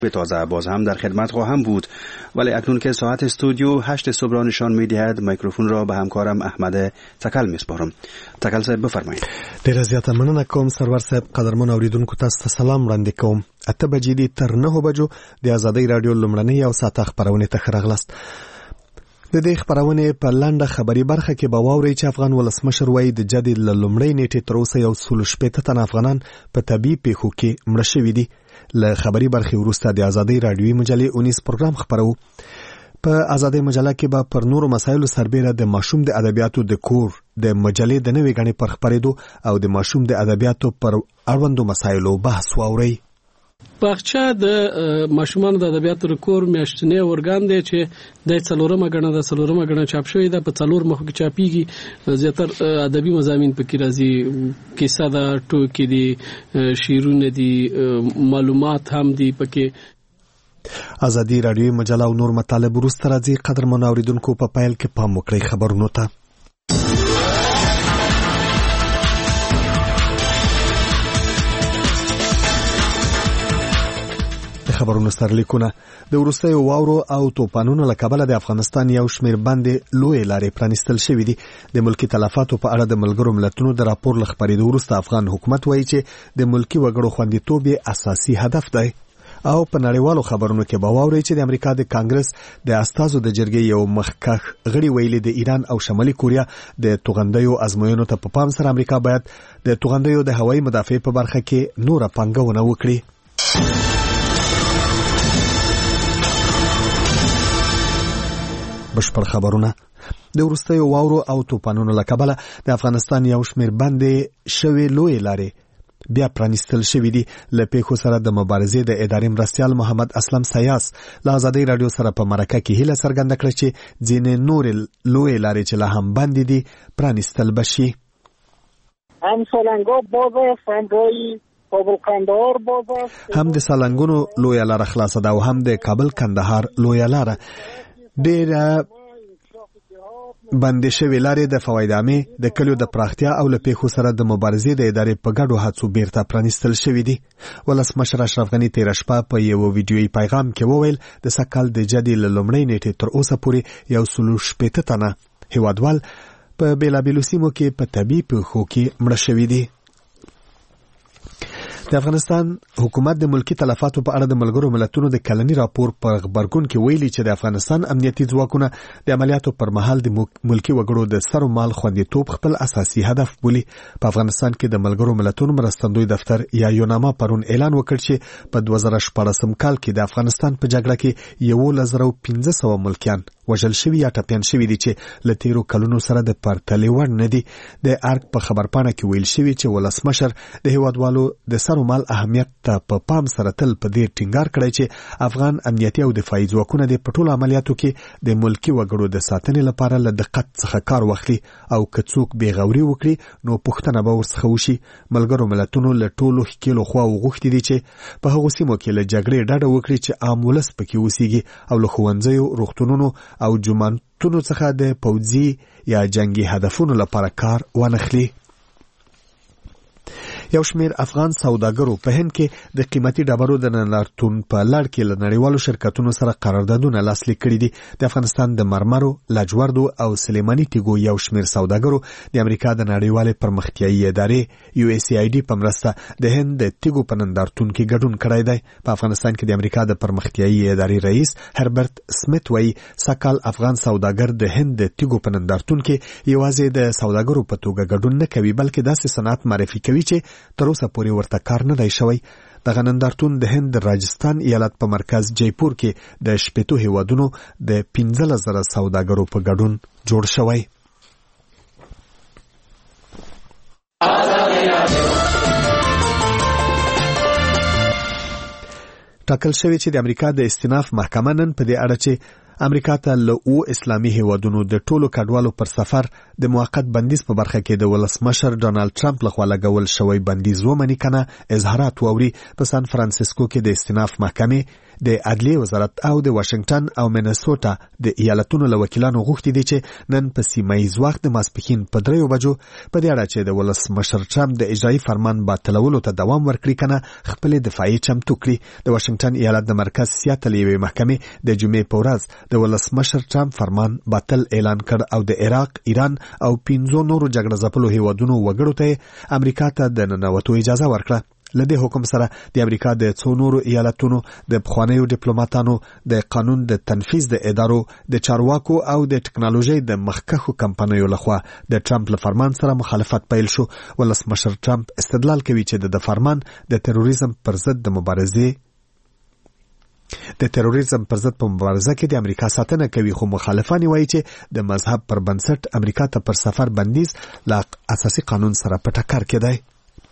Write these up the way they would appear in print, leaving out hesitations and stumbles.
به تازه باز هم در خدمت خواهم بود، ولی اکنون که ساعت استودیو 8 صبح را نشان می‌دهد میکروفون را به همکارم احمد تکل می‌سپارم. تکل صاحب بفرمایید. ډیره زیاته مننه کوم سرور صاحب. قدرمن اوریدونکو تاسو ته سلام وړاندې کوم. 8 بجې دي تر 9 بجو د آزادۍ رادیو لومړنۍ او ساعت خبرونه ته راغلاست. د دې خبرونه په لنډه خبري برخه کې به واوري چې افغان ولسمشر وایي د جدي لومړۍ نیټه تر اوسه یو 160 تن افغانان په طبي پیښو کې مړه شوي دي. له خبري برخې وروسته د آزادۍ رادیوي مجلې 19 پروګرام خبرو. په آزادۍ مجله کې به پر نورو مسایلو سربېره د ماشوم د ادبیاتو د کور د مجلې د نوې غنې پر خبرېدو او د ماشوم د ادبیاتو پر اړوندو مسایلو بحث واوري. باغچه د ماشومان د ادبیاتو رکور میاشتنی اورګان دی چې د څلورمه غنه چاپ شوی ده. په څلور مخ کې چاپیږي. زیاتر ادبي مضامین پکې راځي، کیسه ده، ټوکې دي، شعرونه دي، معلومات هم دي پکې. آزادۍ رادیوي مجله او نور مطالب وروسته راځي. قدرمن اوریدونکو په پایل کې پام وکړئ خبرونو ته. خبرونو سرلیکونه. د وروستیو واورو او توپانونو له کبله د افغانستان یو شمېر باندې لوی لارې پرانیستل شوې دي. د ملکی تلفاتو په اړه د ملګرو ملتونو د راپور له خبرېدو وروسته افغان حکومت وایي چې د ملکی وګړو خوندیتوب اساسي هدف دی. او په نړیوالو خبرونو کې به واوري چې د امریکا د کانګرس د استازو د جرګې یو مخکښ غړي ویلي د ایران او شمالي کوریا د توغندیو ازموینو ته په پام سره امریکا باید د توغندیو د هوایي مدافع په برخه کې نوره پانګونه وکړي. بشپړ خبرونه. د وروستیو واورو او توپانونو له کبله د افغانستان یو شمېر باندې شوې لوی لارې بیا پرانیستل شوې دي. له پیښو سره د مبارزې د ادارې مرستیال محمد اسلم سیاس له آزادۍ رادیو سره په مرکه کې هیله څرګنده کړه چې ځینې نورې لوی لارې چې لا هم بندې دي پرانیستل بشي. هم سالنگا باز است، هم رای کابل کندهار باز است. هم د سالنګونو لوی لار خلاصه ده او هم د کابل کندهار لوی لار. ډېره بندې شوې لارې د فوایدامې د کلیو د پراختیا او له پیښو سره د مبارزې د ادارې په ګډو هڅو بیرته پرانیستل شوې دي. ولسمشر اشرف غني تېره شپه په یو ویډیويي پیغام کې وویل د سږ کال د جدي له لومړۍ نیټې تر اوسه پورې 160 تنه هیوادوال په بېلابېلو سیمو کې په طبي پیښو کې مړه شوي دي. د افغانستان حکومت د ملکی تلفاتو په اړه د ملګرو ملتونو د کلنی راپور په خبرګون کې ویلي چې د افغانستان امنیتي ځواکونه د عملیاتو پر مهال د ملکی وګړو د سر او مال خوندیتوب خپل اساسي هدف بولي. په افغانستان کې د ملګرو ملتونو مرستندوی دفتر یا یوناما پرون اعلان وکړ چې په 2014 کال کې د افغانستان په جګړه کې 1,500 ملکیان وژل شوي یا ټپیان شوي دي چې له تیرو کلونو سره د پرتلې وړ نه دي. د ارګ په خبرپاڼه کې ویل شوي چې ولسمشر د هیوادوالو د سر او مال اهمیت ته په پام سره تل په دې ټینګار کړی چې افغان امنیتي او دفاعي ځواکونه د پټولو عملیاتو کې د ملکی وګړو د ساتنې لپاره له دقت څخه کار واخلي او که څوک بېغوري وکړي نو پوښتنه به ورڅخه وشي. ملګرو ملتونو له ټولو ښکېلو خواو غوښتي دي چې په هغو سیمو کې له جګړې ډډه وکړي چې عام ولس پکې اوسیږي او له ښوونځیو، روغتونونو او جوماتونو څخه د پوځي یا جنگي هدفونو لپاره کار وانخلي. یو شمېر افغان سوداګرو په هند کې د قیمتي ډبرو د نندارتون په لړ کې له نړیوالو شرکتونو سره قراردادونه لاسلیک کړي دي. د افغانستان د مرمرو، لاجوردو او سلیماني تیږو یو شمېر سوداګرو د امریکا د نړیوالې پرمختیایي ادارې USAID په مرسته د هند د تیږو په نندارتون کې ګډون کړی دی. په افغانستان کې د امریکا د پرمختیایي ادارې رئیس هربرت سمیت وایي سږ کال افغان سوداګر د هند د تیږو په نندارتون کې یوازې د سوداګرو په توګه ګډون نه کوي بلکې داسې صنعت معرفي کوي چې تر اوسه پورې ورته کار نه دی شوی. دغه نندارتون د هند د راجستان ایالت په مرکز جیپور کې د 80 هیوادونو د 15,000 سوداګرو په ګډون جوړ شوی. ټاکل شوی چې د امریکا د استیناف محکمه نن په دې اړه چې امریکا ته له اسلامي هیوادونو د ټولو کډوالو پر سفر د موقت بندیز په برخه کې د ولسمشر ډانلډ ټرمپ لخوا لګول شوی بندیز ومني کنه اظهارات واوري. په سان فرانسیسکو کې د استیناف محکمې د عدلیې وزارت او د واشنگټن او مینیسوټا د ایالتونو له وکیلانو غوښتي دي چې نن په سیمایي وخت د ماسپښین په 3 بجو په دې اړه چې د ولسمشر ټرمپ د اجرایي فرمان باطلولو ته دوام ورکړي کنه خپل دفاعي چمتو کړي. د واشنگټن ایالت د مرکز سیاتل یوې محکمې د جمعې په ورځ د ولسمشر ټرمپ فرمان باطل اعلان کړ او د عراق، ایران او 5 نورو جګړه ځپلو هیوادونو وګړو ته امریکا ته د ننوتو اجازه ورکړه. لدې حکم سره د امریکا د څو نورو ایالتونو د پخوانیو ډیپلوماټانو د قانون د تنفیذ د ادارو د چارواکو او د ټکنالوژي د مخکښو کمپنیو لخوا د ټرمپ له فرمان سره مخالفت پیل شو. ولسمشر ټرمپ استدلال کوي چې د فرمان د تروریزم پر ضد په مبارزه په مبارزه کې د امریکا ساتنه کوي، خو مخالفان وایي چې د مذهب پر بنسټ امریکا ته پر سفر بندیز لا اساسي قانون سره په ټکر کې دی.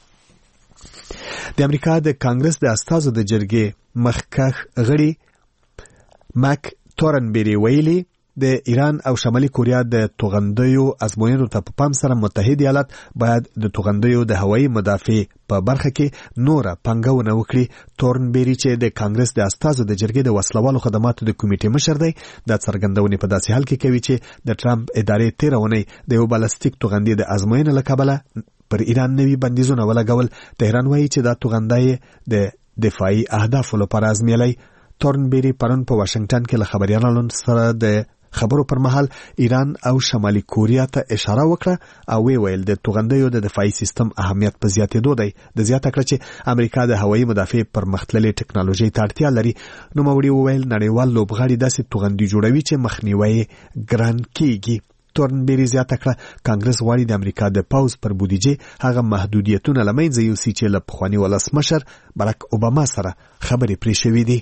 د امریکا د کانګرس د استازو د جرګې مخکښ غړي مک تورنبری ویلي د ایران او شمالي کوریا د توغندیو ازموینو ته په پام سره متحد ایالات باید د توغندیو د هوایي مدافع په برخه کې نوره پنګونه وکړي. تورنبری چې د کانګرس د استازو د جرګې د وسلوالو خدماتو د کمیټې مشر دی، د څرګندونې په داسې حال کې کوي چې د ټرمپ ادارې 13 اونۍ د یو بالستیک توغندي د ازموینې له کبله پر ایران نوي بندیزونه ولګول. تهران وایي چې دا توغندی د دفاعي اهدافو لپاره ازمیلی. تورنبری پرون په واشنگټن کې له خبريالانو سره د خبرو پر مهال ایران او شمالي کوریا ته اشاره وکړه او ویل د توغندیو د دفاعي سیستم اهمیت په زیاتېدو دی. د زیاته کړ چې امریکا د هوایي مدافع پر مختللې ټکنالوژي ته اړتیا لري. نو موري ویل نړیوال لوبغاړي داسې توغندي جوړوي چې مخنیوي ګران کیږي. تورنبری زیاته کړه کانګرس غواړي د امریکا د پاوز پر بودیجه هغه محدودیتونه لمنځه یوسي چې له پخواني ولسمشر باراک اوباما سره خبرې پرې شوې دي.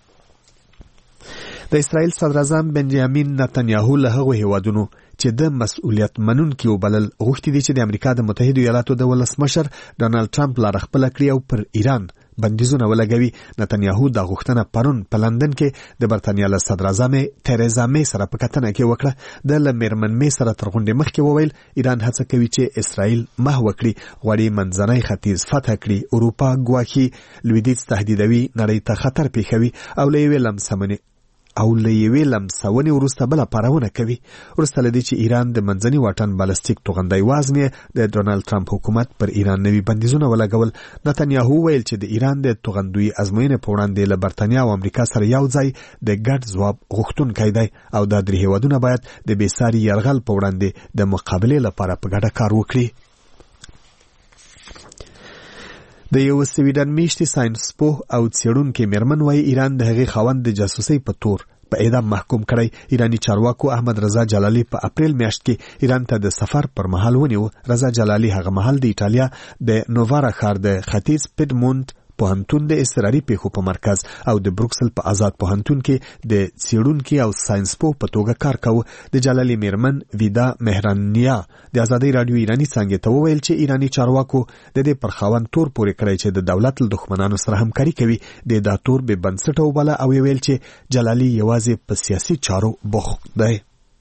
د اسرائیل صدر اعظم بنجامین نتنیاهو له هغو هیوادونو چې د مسؤلیت منونکي وبلل غوښتي دي چې د امریکا د متحده ایالاتو د ولسمشر ډانلډ ټرمپ لاره خپله کړي او پر ایران بندیزونه ولګوي. نتنیاهو دا غوښتنه پرون په لندن کې د برتانیا له صدر اعظم تریزا می سره په کتنه کې وکړه. د لمرمن می سره تر غونډې مخکې وویل ایران هڅه کوي چې اسرائیل محو کړي، غواړي منځنی ختیځ فتح کړي، اروپا ګواښي، لویدیځ تهدیدوي، نړۍ ته خطر پیښوي او له یوې لمسونې وروسته بله پارونه کوي. وروسته له دې چې ایران د منځني واټن بالستیک توغندی وازمې د ډونالډ ټرمپ حکومت پر ایران نوي بندیزونه ولګول. نتنیاهو ویل چې د ایران د توغندوی ازموینې په وړاندې له برتانیا او امریکا سره یو ځای د ګډ ځواب غوښتونکی دی او دا 3 هیوادونه باید د بېساري یرغل په وړاندې د مقابلې لپاره په ګډه کار وکړي. د یو سویډن میشتي ساينسپوه او څېړونکي میرمن وایي ایران د هغې خاوند د جاسوسۍ په تور په اعدام محکوم کړی. ایرانی چارواکو احمد رضا جلالی په اپریل میاشت کې ایران ته د سفر پر مهال ونیو. رضا جلالی هغه مهال د ایټالیا د نووارا ښار د ختیځ پیډمونټ پوهنتون د اضطراري پیښو په مرکز او د بروکسل په آزاد پوهنتون کې د څېړونکي او ساينسپوه په توګه کار کاوه. د جلالی میرمن ویدا مهرانیا د ازادۍ رادیو ایرانی څانګې ته وویل چې ایرانی چارواکو د دې پر خاوند تور پورې کړی چې د دولت له دښمنانو سره همکاري کوي. د دا تور بې بنسټه وباله او ویل چې جلالی یوازې په سیاسي چارو بوخت دی.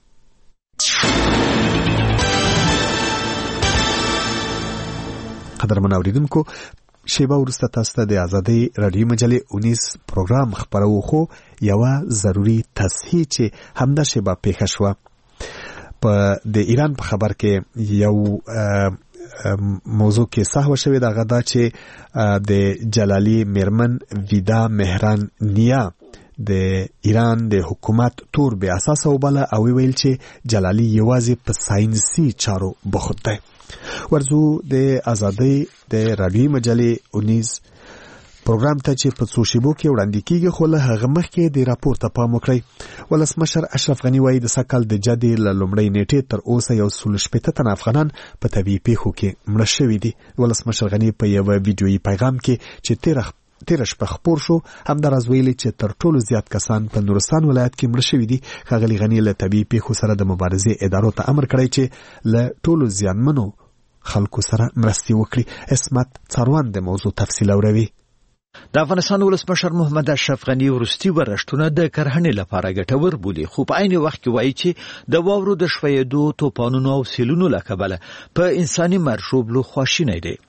قدرمن اوریدونکو، شیبه وروسته تاسو ته د ازادۍ رادیو مجلې 19 پروګرام خپرو، خو یوه ضروري تصحیح چې همدا شیبه پیښه شوه. په د ایران په خبر کې یو موضوع کې سهو شوې ده، هغه دا چې د جلالی میرمن ویدا مهرانیا د ایران د حکومت تور بې اساسه وباله او ویل چې جلالی یوازې په ساینسي چارو بوخت دی. ورځو د ازادۍ د رادیوي مجلې 19 پروګرام ته چې په څو شیبو کې وړاندې کیږي، خو له هغه مخکې د راپور ته پام وکړئ. ولسمشر اشرف غني وایي د سږ کال د جدې له لومړۍ نیټې تر اوسه 160 تنه افغانان په طبیعي پیښو کې مړه شوي دي. ولسمشر غني په یوه ویډیویي پیغام کې چې تیره شپه خپور شو همداراز ویلي چې تر ټولو زیات کسان په نورستان ولایت کې مړه شوي دي. ښاغلي غني له طبیعي پیښو سره د مبارزې ادارو ته امر کړی چې له ټولو زیانمنو خلکو سره مرستې وکړي. اسمت څاروان د موضوع تفصیل اوروي. د افغانستان ولسمشر محمد اشرف غني وروستي ورښتونه د کرهڼې لپاره ګټور بولي، خو په عین وخت کې وایي چې د واورو د شویدو، توپانونو او سیلونو له کبله په انساني مرشوبلو خواشینی دی.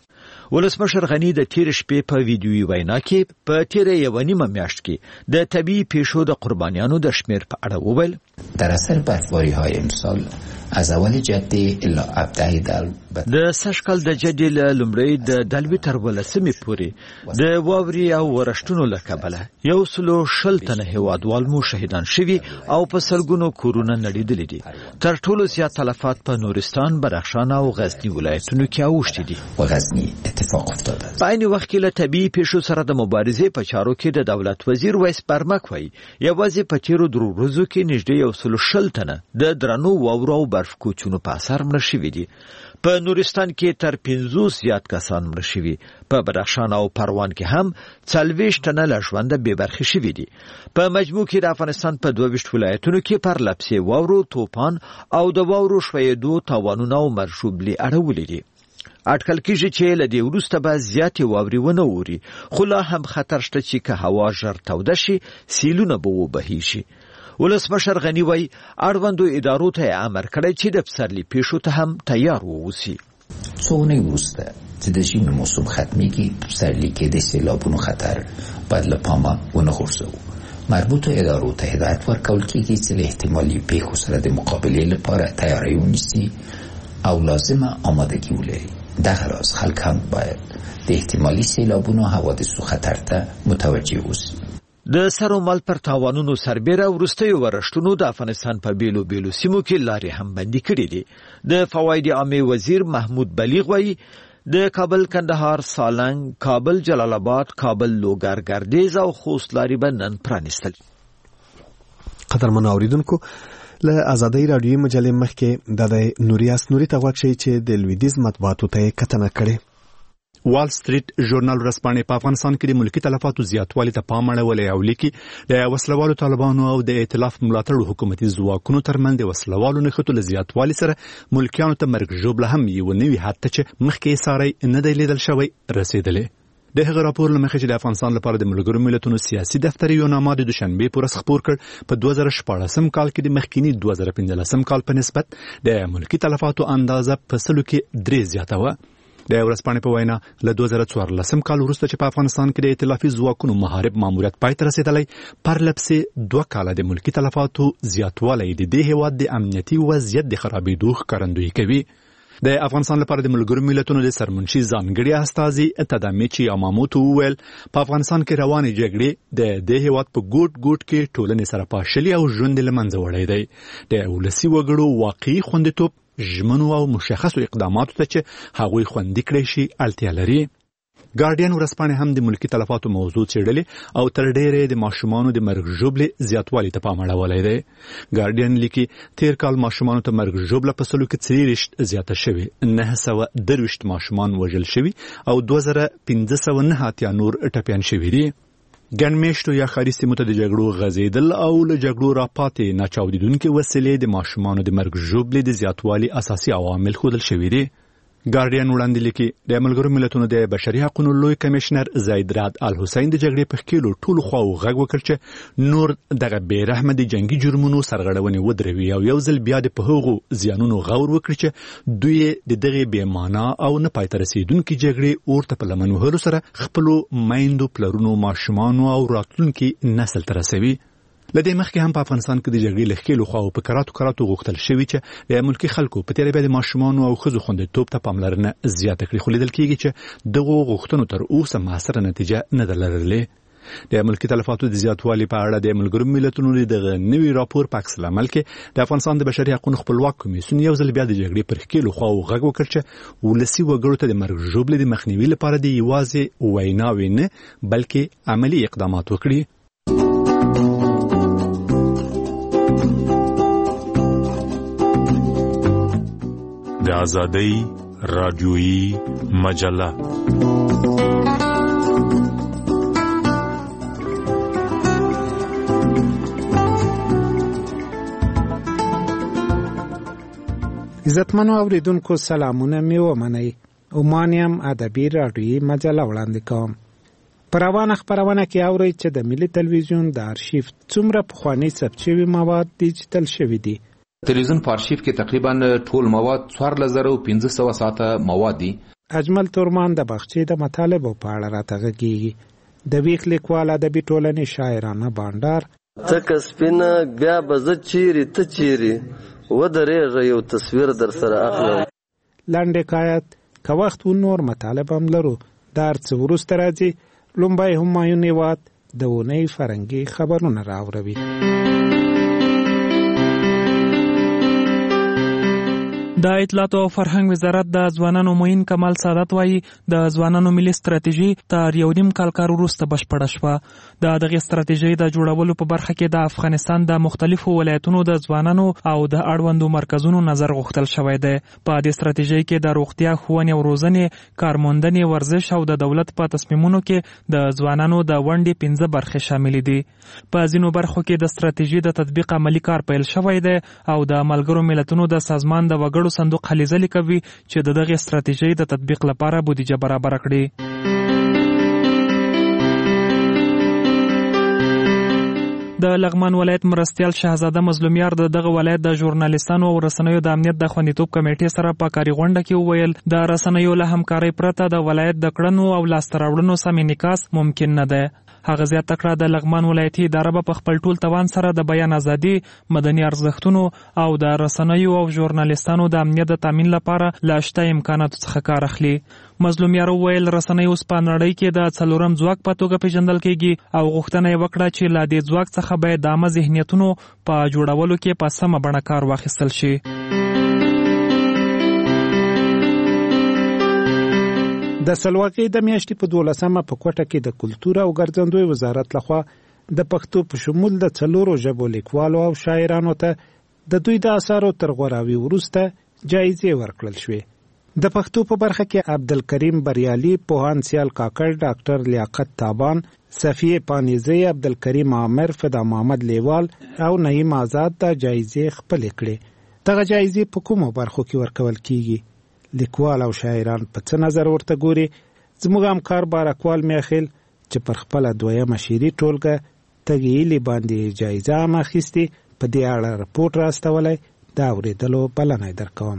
ولسمشر غنی د تیر شپې په ویډیويي وینا کې په تیر یو نیمه میاشت کې د طبيعي پیښو د قربانیانو د شمیر په اړه وویل. در اثر برفباری‌های امسال از اول جدی الی ابتدای دلو د سشکل د جدي لومړی د دلوي تر ولسمې پورې د واوري او ورښتونو له کبله 120 تنه هیوادوال مو شهیدان شوي او په سلګونو کورونه نړیدلي دي. تر ټولو زیات تلفات په نورستان، بدخشان او غزنی ولایتونو کې اوښتي دي. و غزنی اتفاق افتاده است. په عین وخت کې له طبيعي پیښو سره د مبارزې په چارو کې د دولت وزیر ویس برمک وایي یوازې په تیرو درو ورځو کې نږدې 120 تنه د درنو واورو او برف کوچونو په اثر مړه شوي دي. په نورستان کې تر 50 زیات کسان مړه شوي. په بدخشان او پروان کې هم 40 تنه له ژونده بې برخې شوي دي. په مجموع کې د افغانستان په 22 ولایتونو کې پرلپسې واورو، توپان او د واورو ښویېدو تاوانونه او مرشوبلي اړولي دي. اټکل کېږي چې له دې وروسته به زیاتې واورې ونه اوري، خو لا هم خطر شته چې که هوا ژر توده شي سیلونه به وبهیږي. ولسمشر غنی وایي اړوندو ادارو ته امر کړی چې د پسرلي پیښو ته هم تیار واوسي. څو اونۍ وروسته چې د ژمي موسم ختمیږي، پسرلي کې د سیلابونو خطر باید له پامه ونه غورځوو. مربوطو ادارو ته هدایت ورکول کېږي چې له احتمالي پیښو سره د مقابلې لپاره تیاری ونیسي او لازمه آمادگی ولري. دغه راز خلک هم باید د احتمالي سیلابونو حوادثو خطر ته متوجه اوسي. د سرو مال پر تاوانونو سربېره وروستیو ورښتونو د افغانستان په بیلو بیلو سیمو کې لارې هم بندي کړې دي. د فواید عامه وزیر محمود بلیغ وایي د کابل کندهار سالنګ، کابل جلال آباد، کابل لوګر ګردیز او خوست لارې به نن پرانیستل. قدرمن اوریدونکو، له ازادۍ راډیوي مجلې مخکې د نوریاس نوري ته غوږ شئ چې د لویدیز مطبوعاتو ته کتنه کړې. وال سټریټ ژورنال ورځپاڼې په افغانستان کې د ملکی تلفاتو زیاتوالي ته پام اړولی او لیکي د وسلوالو طالبانو او د ائتلاف ملاتړو حکومتي ځواکونو ترمنځ د وسلوالو نښتو له زیاتوالي سره ملکیانو ته مرګ ژوبله هم یو نوي حد ته چې مخکې یې ساری نه دی لیدل شوی رسېدلی. د هغه راپور له مخې چې د افغانستان لپاره د ملګرو ملتونو سیاسي دفتر یو نامه د دوشنبې په ورځ خپور کړ. په 2014 کال کې د مخکینی 2015 کال په نسبت د ملکی تلفاتو اندازه په سلو کې 3 زیاته وه. د ورځپاڼې په وینا له 2014 کال وروسته چې په افغانستان کې د ائتلافي ځواکونو محارب ماموریت پای ته رسېدلی، پرلپسې 2 کاله د ملکی تلفاتو زیاتوالی د دې هیواد د امنیتي وضعیت د خرابېدو ښکارندویي کوي. د افغانستان لپاره د ملګرو ملتونو د سرمنشي ځانګړي استازي تدامیچی یاماموتو وویل په افغانستان کې روانې جګړې د دې هیواد په ګوټ ګوټ کې ټولنې سره پاشلي او ژوند له منځه وړی دی. د ولسي وګړو واقعي خوندیتوب ژمنو او مشخصو اقداماتو ته چې هغوی خوندي کړی شي اړتیا لري. ګارډین ورځپاڼې هم د ملکی تلفاتو موضوع څېړلې او تر ډېرې د ماشومانو د مرګ ژوبلې زیاتوالي ته پام اړولی دی. ګارډین لیکي تیر کال ماشومانو ته مرګ ژوبله په سلو کې 43 زیاته شوې، 923 ماشومان وژل شوي او 2509 اتیا نور ټپیان شوي دي. ګڼ میشتو یا ښاري سیمو ته د جګړو غځېدل او له جګړو راپاتې ناچاودېدونکې وسیلې د ماشومانو د مرګ ژوبلې د زیاتوالي اساسي عوامل ښودل شوي دي. ګارډین وړاندې لیکي د ملګرو ملتونو د بشري حقوقو لوی کمشنر زید راد الحسین د جګړې په ښکېلو ټولو خواو غږ وکړ چې نور دغه بې رحمه د جنګي جرمونو سرغړونې ودروي او یو ځل بیا د په هغو زیانونو غور وکړي چې دوی د دغې بې معنا او نه پای ته رسېدونکې جګړې اور ته په لمن وهلو سره خپلو میندو، پلرونو، ماشومانو او راتلونکي نسل ته رسوي. لدې مخکې هم په افغانستان کې د جګړې له ښکېلو خواو په کراتو غوښتل شوي چې د ملکي خلکو په تېره بیا د ماشومانو او ښځو خوندیتوب ته پاملرنه زیاته کړي، خو لیدل کېږي چې دغو غوښتنو تر اوسه موثره نتیجه نه ده لرلې. د ملکي تلفاتو د زیاتوالي په اړه د ملګرو ملتونو دغه نوي راپور په عکس العمل کې د افغانستان د بشري حقوقو خپلواک کمیسیون یو ځل بیا د جګړې پر ښکېلو خواو غږ وکړ چې ولسي وګړو ته د مرګ ژوبلې د مخنیوي لپاره د یوازې ویناوې نه بلکې عملي اقدامات وکړي. د ازادۍ راډیویي مجله عزتمنو اوریدونکو سلامونه می ومنئ. عمانیم ادبي راډیویي مجله وړاندې کوم. په روانه خپرونه کې اورئ چې د ملي تلویزیون د آرشیف څومره پخواني ثبت شوي مواد ډیجیټل شوي دي. تلویزیون په آرشیف کې تقریبا ټول مواد 4500 ساعته مواد دي. اجمل تورمان د باغچې د مطالبو په اړه راته غږیږي. د ویښ لیکوال ادبي ټولنې شاعرانه بانډار تک سپینه بیا به زه چیرې ته چیرې ودرېږه یو تصویر در سره اخلم. لنډ حکایت که وخت و نور مطالب هم لرو. دا هر څه وروسته راځي. لومبی همایون هیواد د اونۍ فرهنګي خبرونه راوروي. د اطلاعات او فرهنګ وزارت د ځوانانو معین کمال سعادت وایي د ځوانانو ملي ستراتیژي تر 1.5 کال کار وروسته بشپړه شوه. د دغه ستراتیژي د جوړولو په برخه کې د افغانستان د مختلفو ولایتونو د ځوانانو او د اړوندو مرکزونو نظر غوښتل شوی دی. په دې ستراتیژي کې د روغتیا، ښوونې او روزنې، کارموندنې، ورزش او د دولت په تصمیمونو کې د ځوانانو د ونډې 15 برخې شامل دي. په ځینو برخو کې د ستراتیژي د تطبیق عملی کار پیل شوی دی او د ملګرو ملتونو د سازمان د وګړو صندوق هلې ځلې کوي چې د دغه ستراتیژۍ د تطبیق لپاره بودیجه برابر کړي. د لغمان ولایت مرستیال شهزاده مظلومیار دغه ولایت د ژورنالیستانو او رسنیو د امنیت د خوندیتوب کمیټې سره په کاري غونډه کې وویل د رسنیو له همکارۍ پرته د ولایت د کړنو او لاسته راوړنو سم انعکاس ممکن نه دی. هغه زیاته کړه د لغمان ولایتي اداره به په خپل ټول توان سره د بیان ازادي، مدني ارزښتونو او د رسنیو او ژورنالیستانو د امنیت د تامین لپاره له شته امکاناتو څخه کار اخلي. مظلومیار وویل رسنۍ اوس په نړۍ کې د څلورم ځواک په توګه پیژندل کیږي او غوښتنه یې وکړه چې له دې ځواک څخه باید د عامه ذهنیتونو په جوړولو کې په سمه بڼه کار واخیستل شي. د سلواکۍ د میاشتې په 12مه په کوټه کې د کلتور او ګرځندوی وزارت لخوا د پښتو په شمول د 4 ژبو لیکوالو او شاعرانو ته د دوی د اثارو تر غوراوي وروسته جایزې ورکړل شوې. د پښتو په برخه کې عبدالکریم بریالي، پوهان سیال کاکړ، ډاکټر لیاقت تابان، صفیه پانیزی، عبدالکریم عامر، فدا محمد لیوال او نعیم آزاد د جایزې خپل کړې. دغه جایزې په کومو برخو کې ورکول کیږي؟ لیکوال او شاعران په څه نظر ورته ګوري؟ زموږ همکار بارکوال میاخیل چې پر خپله 2مه شعري ټولګه تګیلي باندې جایزه هم اخیستې په دې اړه رپورټ راستولی، د اورېدلو بلنه درکوم.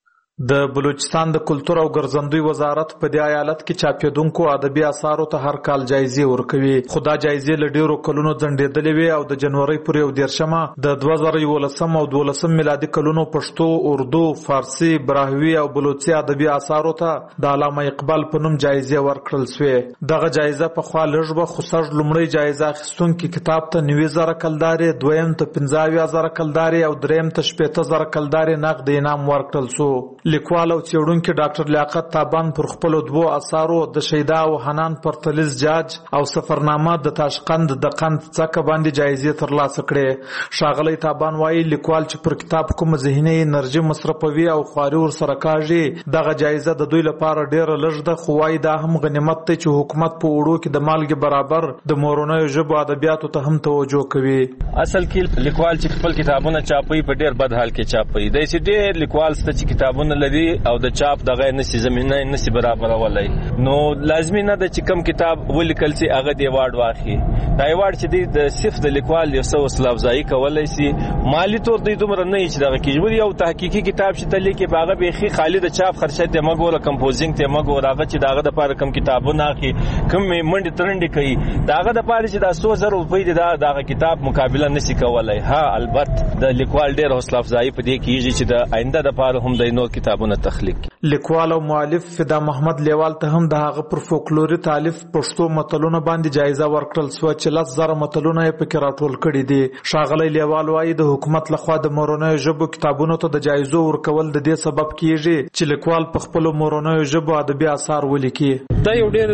د بلوچستان د کلتور او ګرځندوی وزارت په دې ایالت کې چاپیدونکو ادبي اثارو ته هر کال جایزې ورکوي. خو دا جایزې له ډیرو کلونو ځنډېدلې وي او د جنوري پورې 13مه د 2011 او 12 میلادي کلونو پښتو، اردو، فارسی، براهوي او بلوچي ادبي اثارو ته د علامه اقبال په نوم جایزې ورکړل شوې. دغه جایزه په خوا لږ به خو سږ لومړی جایزه اخیستونکي کتاب ته 90,000 کلدارې، دویم ته 15,000 کلدارې او دریم ته 15,000 کلدارې نقد انعام ورکړل شو. لیکوال او څېړونکي ډاکټر لیاقت تابان پر خپلو 2 اثارو د شیدا او حنان پرتلیز جاج او سفرنامه د تاشقند د قند څخه باندې جایزې ترلاسه کړې. ښاغلی تابان وایي لیکوال چې پر کتاب کوم ذهني انرژي مصرفوي او خواري ورسره کاږي، دغه جایزه د دوی لپاره ډیره لږ ده، خو وایي دا هم غنیمت دی چې حکومت په وړو کې د مالګې برابر د مورنیو ژبو ادبیاتو ته هم توجه کوي. اصل کې لیکوال چې خپل کتابونه چاپوي په ډیر بد حال کې چاپوي. داسې ډیر لیکوال ست چې کتابونه لري او د چاپ دغه نسی زمينه نسی برابرولای، نو لازمي نه ده چې کم کتاب ولیکل سي هغه دی ایوارډ واخلي. دا ایوارډ چې د صرف د لیکوال یو څه وسله افزایی کولای سي، مالی تور دی دومره نه چې دغه کیږي. یو تحقیقي کتاب چې تل کې باغه بيخي خالد چاپ خرچه ته مګوره کمپوزینګ ته مګوره هغه چې دغه د پاره کم کتابونه اخی کم منډه ترنډ کوي، دغه د پاره چې د 100,000 روپۍ دغه کتاب مقابله نسی کولای. ها البته د لیکوال ډیر حوصله افزایی په دې کیږي چې د آینده د پاره هم د نور کتابونه تخلیق. لیکوال او مؤلف فدا محمد لیوال ته هم د هغه پر فولکلوري تالیف پښتو متلونه باندې جایزه ورکړل شو چې 10,000 متلونه یې پکې راټول کړي دي. ښاغلی لیوال وایي د حکومت لخوا د مورنیو ژبو کتابونو ته د جایزو ورکول د دې سبب کیږي چې لیکوال په خپل مورنیو ژبو ادبي اثار ولیکي. دا یو ډېر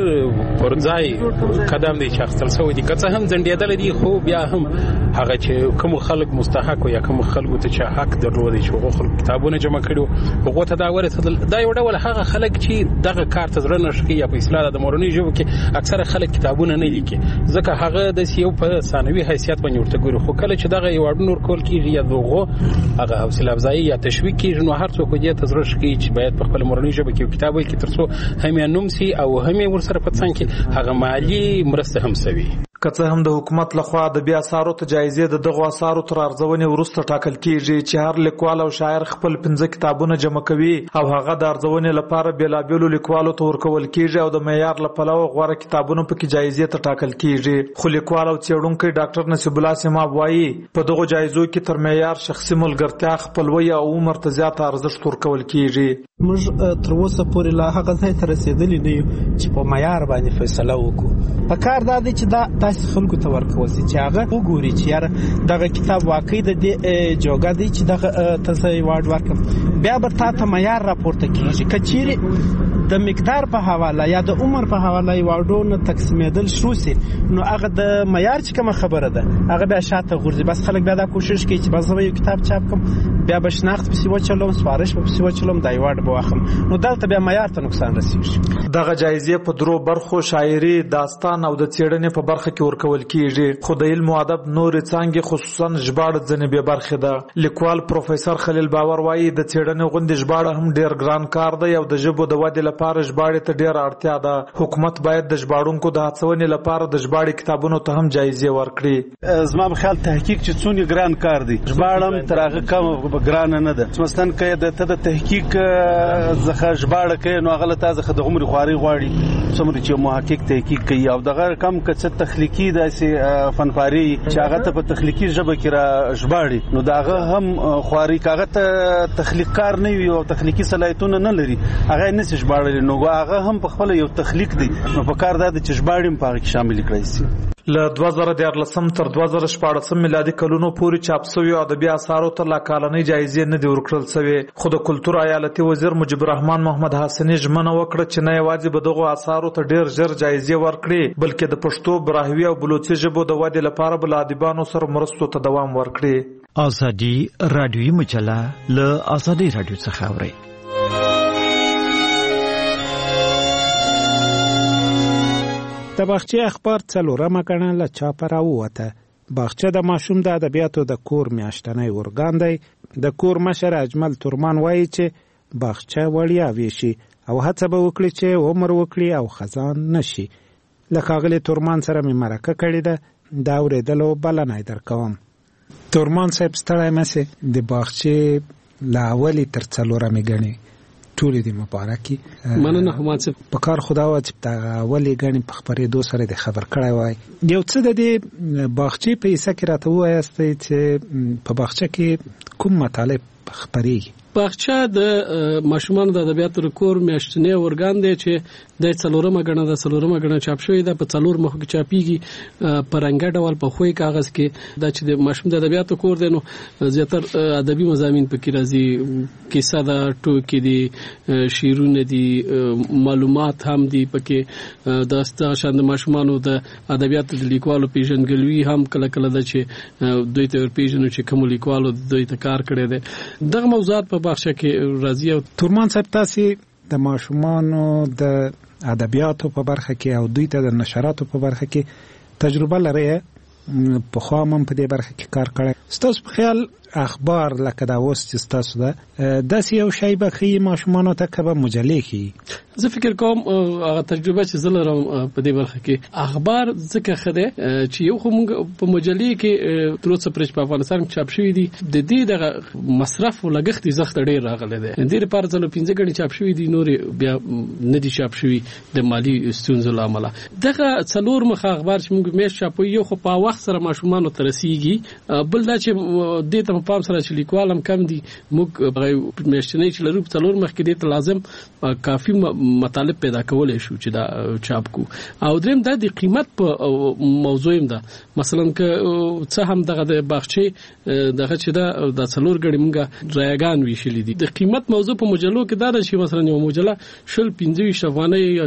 پرځای قدم دی چې اخیستل شوی دی، که څه هم ځنډېدلی دی، خو بیا هم هغه چې کوم خلک مستحق یا کوم خلکو ته چې حق درلودی چې هغو خلکو کتابونه جمع کړي هغو ته دا ورسېدل. دا یو ډول هغه خلک چې دغه کار ته زړه نه ښه کوي یا په اصطلاح د مورنیو ژبو کې اکثره خلک کتابونه نه لیکي، ځکه هغه داسې یو په ثانوي حیثیت باندې ورته ګوري. خو کله چې دغه ایوارډونه ورکول کېږي یا دغو هغه حوصله افزایي یا تشویق کېږي، نو هر څوک دې ته زړه ښه کوي چې باید په خپله مورنۍ ژبه کې یو کتاب ولیکي تر څو هم یې نوم سي او هم یې ورسره په څنګ کې هغه مالي مرسته هم سوي. که څه هم د حکومت لخوا ادبي اثارو ته جایزې د دغو اثارو تر ارزونې وروسته ټاکل کیږي چې هر لیکوال او شاعر خپل 15 کتابونه جمع کوي او هغه د ارزونې لپاره بیلابیلو لیکوالو ته ورکول کیږي او د معیار له پلوه غوره کتابونه پکې جایزې ته ټاکل کیږي. خو لیکوال او څېړونکی ډاکټر نصیب الله سیماب وایي په دغو جایزو کې تر معیار شخصي ملګرتیا، خپلوي او عمر ته زیات ارزښت ورکول کیږي. موږ تر اوسه پورې لا هغه ځای ته رسیدلی نه یو چې په معیار باندې فیصله وکړو. په کار دا دی چې دا تاسو خلکو ته ورکول شي چې هغه وګوري چې یاره دغه کتاب واقعي د دې جوګه دی چې دغه تاسو ایوارډ ورکړم، بیا به تاسو معیار راپورته کیږي. کچېری د مقدار په حواله یا د عمر په حواله ایوارډونه تقسیمېدل شروع شي نو هغه د معیار چې کومه خبره ده هغه بیا شاته غورځي. بس خلک بیا دا کوشش کوي چې بس زه یو کتاب چاپ کوم، بیا به شناخت پسې وچلوم، سپارش پسې وچلوم، دا ایوارډ به واخلم، نو دلته بیا معیار ته نقصان رسیږي. دغه جایزې په درو برخو شاعري، داستان او د څېړنې په برخه کې ورکول کیږي. خو د علم او ادب نورې څانګې خصوصا ژباړه ځینې بې برخې ده. لیکوال پروفیسور خلیل باور وایي د څېړنې غوندې ژباړه هم ډېر ګران کار دی او د ژبو د ودې لپاره ژباړې ته ډېره اړتیا ده. حکومت باید د ژباړونکو د هڅونې لپاره د ژباړې کتابونو ته هم جایزې ورکړي. زما په خیال تحقیق چې څونه ګران کار دی، ژباړه تر هغه کم ګران نه ده. مثلا که د تحقیق ځخه ژباړه کوي نو هغه ته ځخه د عمر خواري غواړي څومره چې محقق تحقیق کوي او دغه کم کڅ تخلیقي داسې فنپاري چې هغه ته په تخلیقي ژبه کې را ژباړي نو دغه هم خواري کاغه ته تخلیق کار نه وي او تخلیقي صلاحیتونه نه لري، هغه نه شي ژباړل نو هغه هم په خپل یو تخلیق دی نو په کار د چې ژباړم په کې شامل کړی شي. له 2014 تر 2014 میلادي کلونو پورې چاپ شوی ادبي اثارو ته لا کالنۍ جایزې نه دی ورکړل شوی. خو د کلتور ایالتي وزیر مجيب الرحمن محمد حسني ژمنه وکړه چې نه یوازې به دغه اثارو ته ډېر ژر جایزې ورکړي بلکې د پښتو، براهوي او بلوچي ژبو د ودې لپاره بل ادیبانو سره مرستو ته دوام ورکړي. ازادي رادیوي مجله له ازادي رادیو څخه اوري. د باغچې اخبار څلورمه ګڼه له چاپه راووته. باغچه د ماشوم د ادبیاتو د کور میاشتنی ارګان دی. د کور مشر اجمل تورمان وایي چې باغچه وړیا ویشي او هڅه به وکړي چې عمر وکړي او خزان نشي. له ښاغلي تورمان سره مې مرکه کړې ده، دا اورېدلو بلنه یې درکوم. تورمان صاحب ستړی مه د باغچې له اولې تر څلورمې ګڼې ټولې دې مبارکي. مننه هماڅه په کار خدا وا چې د اولې غني په خبرېدو سره د خبر کړای وای. یو څه د دې باغچې په حصہ کې راته وایاست چې په باغچه کې کوم مطالب خبرېږي. باغچه د ماشومان د ادبیاتو د کور میاشتنی ارګان دی چې د څلورمه ګڼه چاپ شوی ده. په څلور مخ کې چاپیږي په رنګه ډول په خوې کاغذ کې. دا چې د ماشوم د ادبیاتو کور دی نو زیاتر ادبي مضامین پکې راځي، کیسه ده، ټوکې دي، شعرونه دي، معلومات هم دي پکې. د شان د ماشومانو د ادبیاتو د لیکوالو پیژنګلوي هم کله کله ده چې دوی ته ورپېژنو چې کوم لیکوالو دوی ته کار کړی دی. دغه موضوعات په باغچه کې راځي. تورمان صاحب تاسو د ماشومانو د ادبیاتو په برخه کې او دوی ته د نشراتو په برخه کې تجربه لري، په خوا هم په دې برخه کې کار کړی. ستاسو په خیال اخبار لکه دا اوس چې ستاسو ده داسې یو شی به ښیي ماشومانو ته که به مجلې ښیي؟ زه فکر کوم هغه تجربه چې زه لرم په دې برخه کې اخبار ځکه ښه دی چې یو خو موږ په مجلې کې تر اوسه پرې په افغانستان کې چاپ شوي دي د دې دغه مصرف او لګښت یې زښت ډېر راغلی دی. دې لپاره ځلو 15 ګڼې چاپ شوي دي، نورې بیا نه دي چاپ شوي د مالي ستونزو له امله. دغه څلور مخه اخبار چې موږ میاشت چاپوي یو خو په وخت سره ماشومانو ته رسیږي، بل دا چې دې ته پام سره چې لیکوال هم کم دي، موږ میاشتنی چې لرو په څلور مخ کې دې ته لازم کافي مطالب پیدا کولای شو چې دا چاپ کو. او دریم دا د قیمت په موضوع هم ده. مثلا که څه هم دغه د باغچې دغه چې دا د څلور ګړي مونږه رایګان ویشلې دي. د قیمت موضوع په مجلو کې دا ده چې مثلا یو مجله 15 افغانۍ یا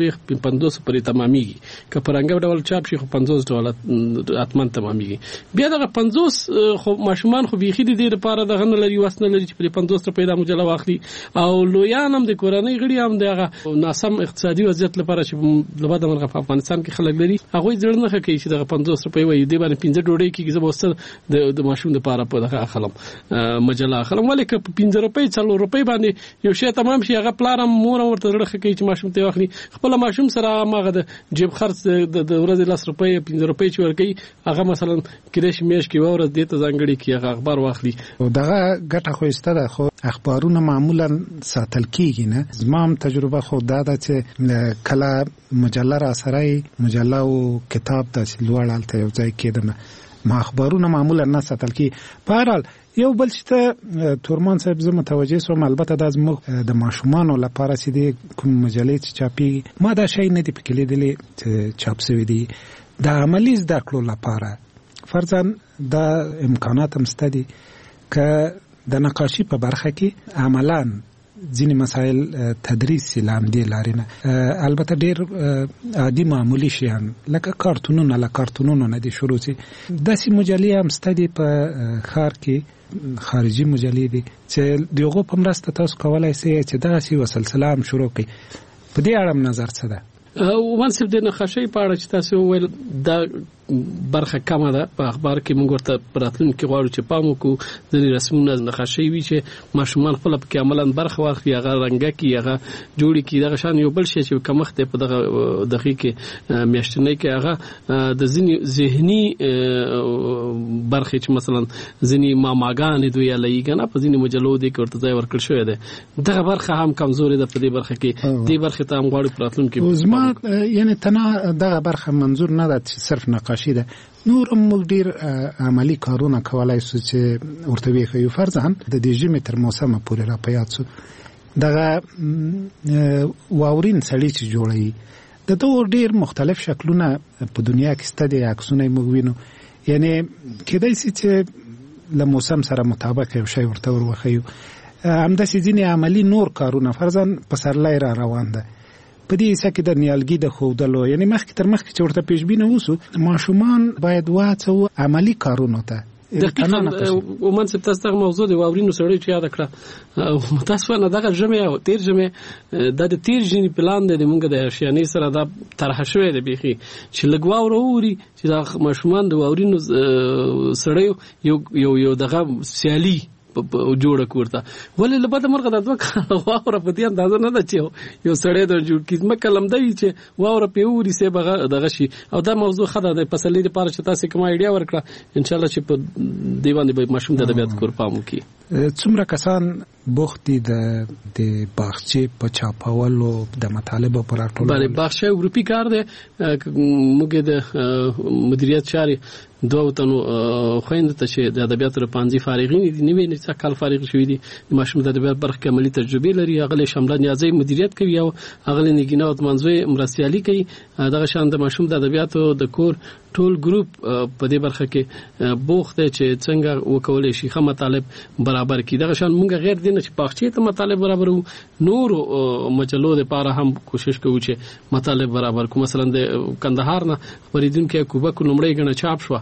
15 پورې تمامېږي، که په رنګه ډول چاپ شي خو 50 ډالر اتمن تمامېږي. بیا دغه 50 خو ماشومان خو خو بيخي د دې لپاره د غن لري وسنه لري چې په 50 روپۍ د مجله واخلي او لویان هم د کورنۍ غړي هم دغه ناسم اقتصادي وضعیت لپاره چې لبد مرغه په افغانستان کې خلک لري هغه ځړ نه کوي چې د 50 روپۍ وي د باندې 15 ډوډۍ کې زبوسته د ماشوم لپاره په دغه اخلم مجله اخلم ولې ک 15 روپۍ 4 روپۍ باندې یو شی تمام شي هغه پلارم مور ورته ورخه کوي چې ماشوم ته واخلي خپل ماشوم سره ماغه د جیب خرڅ د ورځې 10 روپۍ 15 روپۍ چې ورکي هغه مثلا کریش میش کې ورځ دې ته ځانګړي کې هغه اخبار واخلي دغه ګټه خو استاده خو اخبارونه معمولا ساتل کیږي نه زمام تجربه خو دا ده چې کله مجله را سره مجله او کتاب د لوړالته یو ځای کېدنه ما اخبارونه معمولا نه ساتل کی په هر حال یو بل چې تورمان صاحب زه متوجه سوم البته د زموږ د ماشومان لپاره چې د کوم مجلې چې چاپي ما دا شی نه دی پکې لیدلی چې چاپ شوی دی د عملی زده کړو لپاره فرضاً د امکانات هم ستدي که د نقاشي په برخه کې عملاً ځینې مسایل تدریس سلام دی لارینه البته ډیر عادي معمولی شیان لکه کارتونونه نه دي شروع سي داسې مجلې هم ستدي په خار کې خارجي مجلې دي چې دغه په مرسته تاسو کولای شئ چې داسې وسلسله هم شروع کړئ په دې اړه نظر څه ده وانسب د نقاشي په اړه چې تاسو ویل د برخه کمه ده په اخبار کې موږ ورته پراتلون کې غواړو چې پام وکړو د رسمونو نقاشي وی چې ماشومان خپل په کې عملاً برخه واخلي هغه رنګه کې هغه جوړي کې دغه شان یو بل شی چې کمخته په دغه کې میاشتنۍ کې هغه د ځینی ذهني برخه چې مثلا ځینی ماماګان دوی لایګنه په ځینی مجلو دي کې ورته ځای ورکړ شوی ده دغه برخه هم کمزوري ده په دې برخه کې دې برخه ته هم غواړو پراتلون کې زما یعنی تنه دغه برخه منظور نه ده چې صرف نقاشي ده نور موږ ډیر عملی کارونه کولای شو چې ورته ویخو فرضاً د دې ژمي تر موسمه پورې را پیات شو دغه واورین سړی چې جوړي د دوه ډیر مختلف شکلونه په دنیا کې ستدي عکسونه موږ وینو یعنی کېدای شي چې له موسم سره مطابق یو شی ورته ورخیو همداسې ځینې عملی نور کارونه فرضاً په سرلای را روان ده په دې حصہ کې د نیالګي د خودلو یعنی مخکې تر مخکې چې ورته پیشبینه وسو ماشومان باید واڅو عملی کارونه ته دقیقاً ومنصب تاسو ته موضوع دی واورینو سړی چې یاد کړه متاسفانه دغه جمع او تیر جمع د تیر جنی پلان دی موږ د شیانې سره دا طرح شوی دی بيخي چې لګوا وروري چې دا ماشومان د واورینو سړی یو دغه سیالي جوړه کوړه ولې لبد مرغه د دوه واوره په دې اندازه نه ده چې یو سړی د جوړ کیسه کلم دی چې واوره په وری سه بغه دغه شي او دا موضوع خدای د فصلې لپاره چې تاسو کوم ایډیا ورکړه ان شاء الله چې په دیوان به ماشوم د ادبیات کور پام وکړي څومره کسان بوختي د باغچې په چاپولو د مطالبه پر راټولولو باندې باغچې ګروپي کار دی موږ د مدیریت چاري دوه تنو خويند ته چې د ادبیات لپاره فارغین دي نیوي نه کال فارغ شوی دي ماشوم د ادبیات برخه عملی تجربه لري هغه شامل نیازي مدیریت کوي او هغه نګینه او منځوي مرستيالي کوي دغه شان د ماشوم د ادبیاتو د کور ټول ګروپ په دې برخه کې بوخته چې څنګه وکولای شي خه مطالب برابر کړي دغه شان موږ غیر دینه چې پاخچې ته مطالب برابر نور مجلو لپاره هم کوشش کوو چې مطالب برابر کوو مثلا د کندهار نه خبرېدونکو کوبک نمړې غنه چاپ شو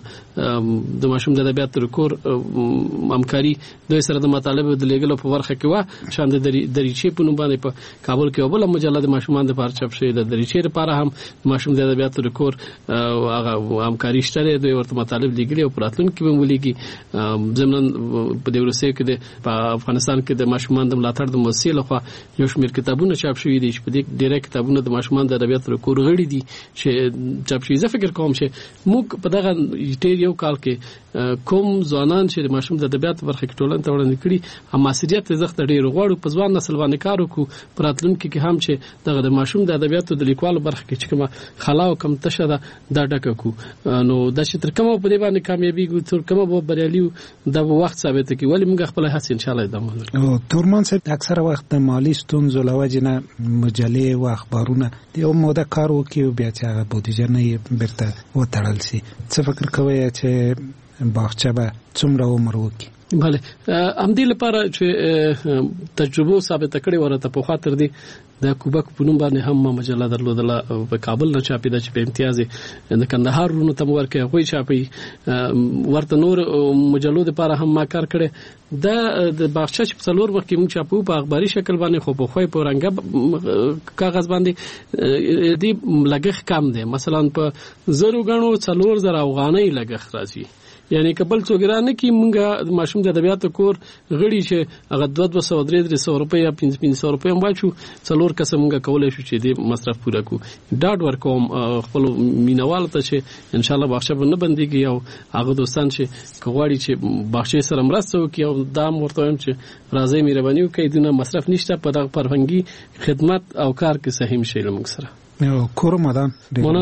د ماشوم د ادبیات کور همکاري دوی سره د مطالب د لیګلو په ورخه کې و شان د دریچې په نوم باندې په کابل کې بل مجله د ماشومان د لپاره چاپ شوی د دریچې لپاره هم ماشوم د ادبیات کور هغه همکاري شته دوی ورته مطالب لیګلي او پراتون کې به ولېږي زمونږ په دې ورسې کې په افغانستان کې د ماشومان د ملاتړ د مؤسسې لخوا یو شمېر کتابونه چاپ شوي دي چې په دې ډېر کتابونه د ماشومان د ادبیات کور غړي دي چې چاپ شوي زه فکر کوم چې موږ په دغه یو کال کې کوم ځوانان چې د ماشوم د ادبیات برخه کې ټولنه ته وړاندې کړي هم مسؤلیت زغت ډېر غواړو په ځوان نسل باندې کار وکړو پراتلونکو کې هم چې دغه د ماشوم د ادبیاتو د لیکوالو برخه کې چې کومه خلا او کم تشه ده دا ډکه کو نو د شتر کومه په دې باندې کامیابی ګو تر کومه به بریالي د وخت ثابت کی ولی موږ خپل هڅه ان شاء الله ادامه ورکړو تورمان صاحب اکثره وخت د مالی ستونزو لوجنه مجلې او اخبارونه یو موده کار وکي بیا چې هغه بودیجه نه برته وټړل شي څه فکر کوي چې باغچه به څومره عمر وکړي. بله همدې لپاره چې تجربه ثابته کړې ورته په خاطر دی د کوبک په نوم باندې هم مجله درلودله په کابل نه چاپېده چې په امتیاز د کندهار ورونو ته ورکړي هغوی چاپي ورته نور مجلو دپاره هم ما کار کړی د باغچه چې په څلور مخ کې موږ چاپو په اخباري شکل باندې خو په خوی په رنګه کاغذ باندې دی لګښت کم دی مثلا په زرو غنو 4000 افغانۍ لګښت راځي یعنی کبل څوګرانه کې مونږه ماشوم د ادبیاتو کور غړي چې هغه 200-300 روپیا یا 500 روپیا واچو څلور کسه مونږه کولای شو چې د مصرف پوره کو ډاډ ورکوم خپل مینوال ته چې ان شاء الله باغچه نه بنديږي او هغه دوستان چې کوغواړي چې باغچه سره مرسته وکړي او دا مرته هم چې راځي مهرباني وکړي دونه مصرف نشته په دغه فرهنګي خدمت او کار کې سهم شي لمږ سره کورمدان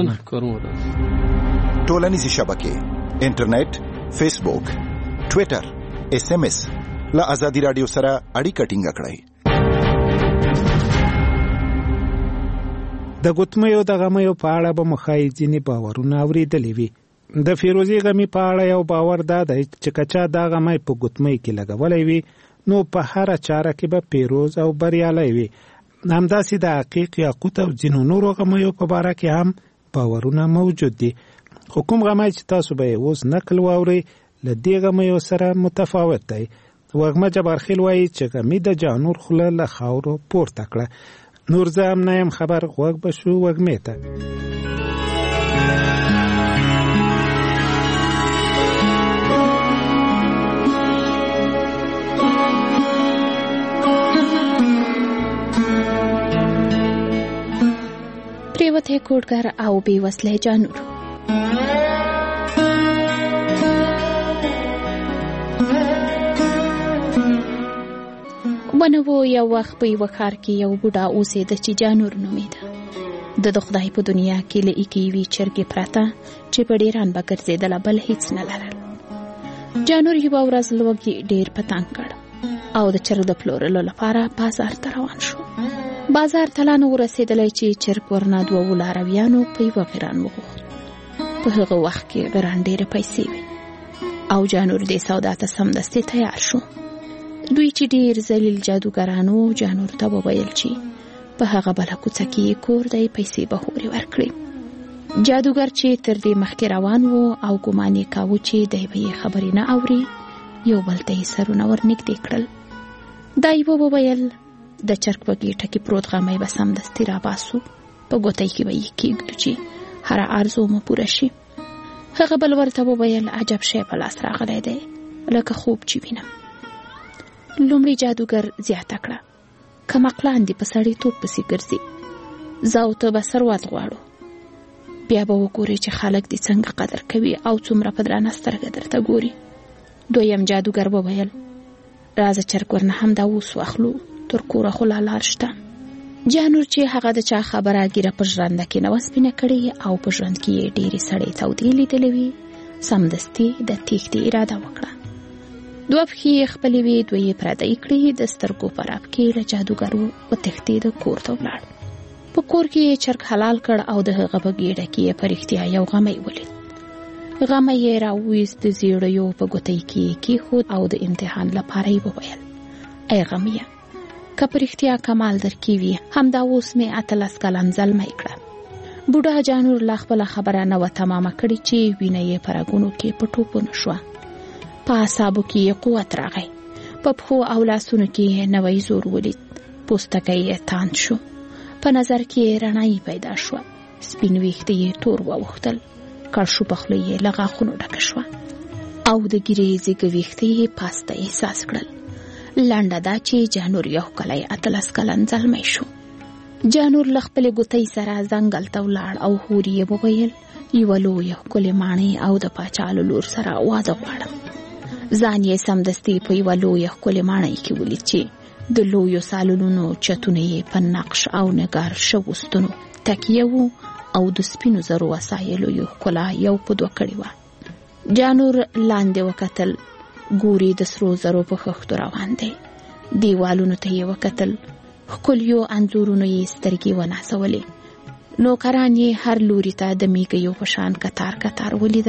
ټولنیزې شبکې انټرنیټ فیسبوک ټویټر SMS له ازادي رادیو سره اړیکه ټینګه کړئ. د ګوتمیو د غمیو په اړه به مخای ځینې باورونه اورېدلې وي. د فیروزي غمی په اړه یو باور دا دی چې کچا دا غمی په ګوتمۍ کې لګولې وي نو په هر چاره کې به پیروز او بریالی وي. همداسې د عقیق یاقوت او ځینو نورو غمیو په باره کې هم باورونه موجود دي. حکوم غمی چې تاسو به اوس نقل واورئ له دې غمیو سره متفاوت دی. وږمه جبارخیل وایي چې غمی د جانور خوله له خاورو پورته کړه. نور زه هم نه یم خبر غوږ به شو وږمې ته. پریوته کوډګر او بې وسله جانور ونو یو وخت په یو ښار کې یو بوډا اوسېده چې جانور نومېده. د خدای په دنیا کې له ایکې وی چرګې پراته چې په ډیران به ګرځېدله بل هیڅ نه لرل. جانور یوه ورځ لوږې ډیر پتنګ کړ او د چرګ د پلورلو لپاره بازار ته روان شو. بازار ته لا نه ورسېدلی چې چرګ ورنه 2 لارویانو په یوه غیران وغوښت. په هغه وخت کې غیران ډیرې پیسې وې او جانور دې سودا ته سمدستي تیار شو. دوی چې ډیر ذلیل جادوګرانو جانور ته وویل چې په هغه بله کوڅه کې کور دی پیسې به هورې ورکړي. جادوګر چې تر دې مخکې روان و او ګمان یې کاوه چې دی به یې خبرې نه اوري یو بل ته یې سرونه ورنږدې کړل. دا یې وویل د چرګ په ګېټه کې پروت غمی به سمدستي راباسو په ګوتۍ کې به یې کېږدو چې هر ارزو مو پوره شي. هغه بل ورته وویل عجب شی په لاس راغلی دی لکه خوب چې وینم. لومړی جادوګر زیاته کړه که مقلان دي په سړیتوب پسې ګرځي زه او ته به ثروت غواړو بیا به وګورې چې خلک دې څنګه قدر کوي او څومره په درانه سترګه درته ګوري. دویم جادوګر وویل راځه چرګ ورنه همدا اوس واخلو تر کوره خو لا لار شته. جانور چې هغه د چا خبره ګیره په ژرنده کې نه وه سپینه کړې او په ژرند کې یې ډېرې سړې تودې لیدلې وي سمدستي د تېښتې اراده وکړه. 2 پښې خپلې وې 2 یې پردۍ کړې د سترګو په رپ کې له جادوګر وتښتېد کور ته ولاړ. په کور کې یې چرګ حلال کړ او د هغه په ګېډه کې یې په رښتیا یو غمی ولید. غمی یې راوویست د زیړیو په ګوتۍ کې یې کېښود او د امتحان لپاره یې وویل ای غمیه که په رښتیا کمال درکې وي همدا اوس مې 18 کلن زلمی کړه. بوډا جانور لا خپله خبره نه وه تمامه کړې چې وینه یې په رګونو کې په ټوپونه شوه. په اعصابو کې یې قوت راغی. په پښو او لاسونو کې یې نوی زور ولید. پوستکی یې تاند شو. په نظر کې یې رڼایي پیدا شوه. سپین ویښته یې تور واوښتل. کړشو په خوله یې له غاښونو ډکه شوه او د ګیرې زیږه ویښته یې پاسته احساس کړل. لنډه دا چې جانور یو کلی 18 کلن زلمی شو. جانور له خپلې ګوتۍ سره ځنګل ته ولاړ او هورې یې وویل یوه لویه ښکلې ماڼۍ او د پاچا له لور سره واده غواړم. ځان یې سمدستي په یوه لویه ښکلې ماڼۍ کې ولید چې د لویو سالونونو چتونه یې په نقش او نګار شوو ستنو تکیه وو او د سپینو زرو وسایلو یو ښکلا یو په دوه کړې وه. جانور لاندې وکتل، ګوري د سرو زرو په خښتو روان دی. دیوالونو ته یې وکتل، ښکلیو انځورونو یې سترګې ونازولې. نوکران یې هر لوري ته د میږیو په شان کتار کتار ولیدل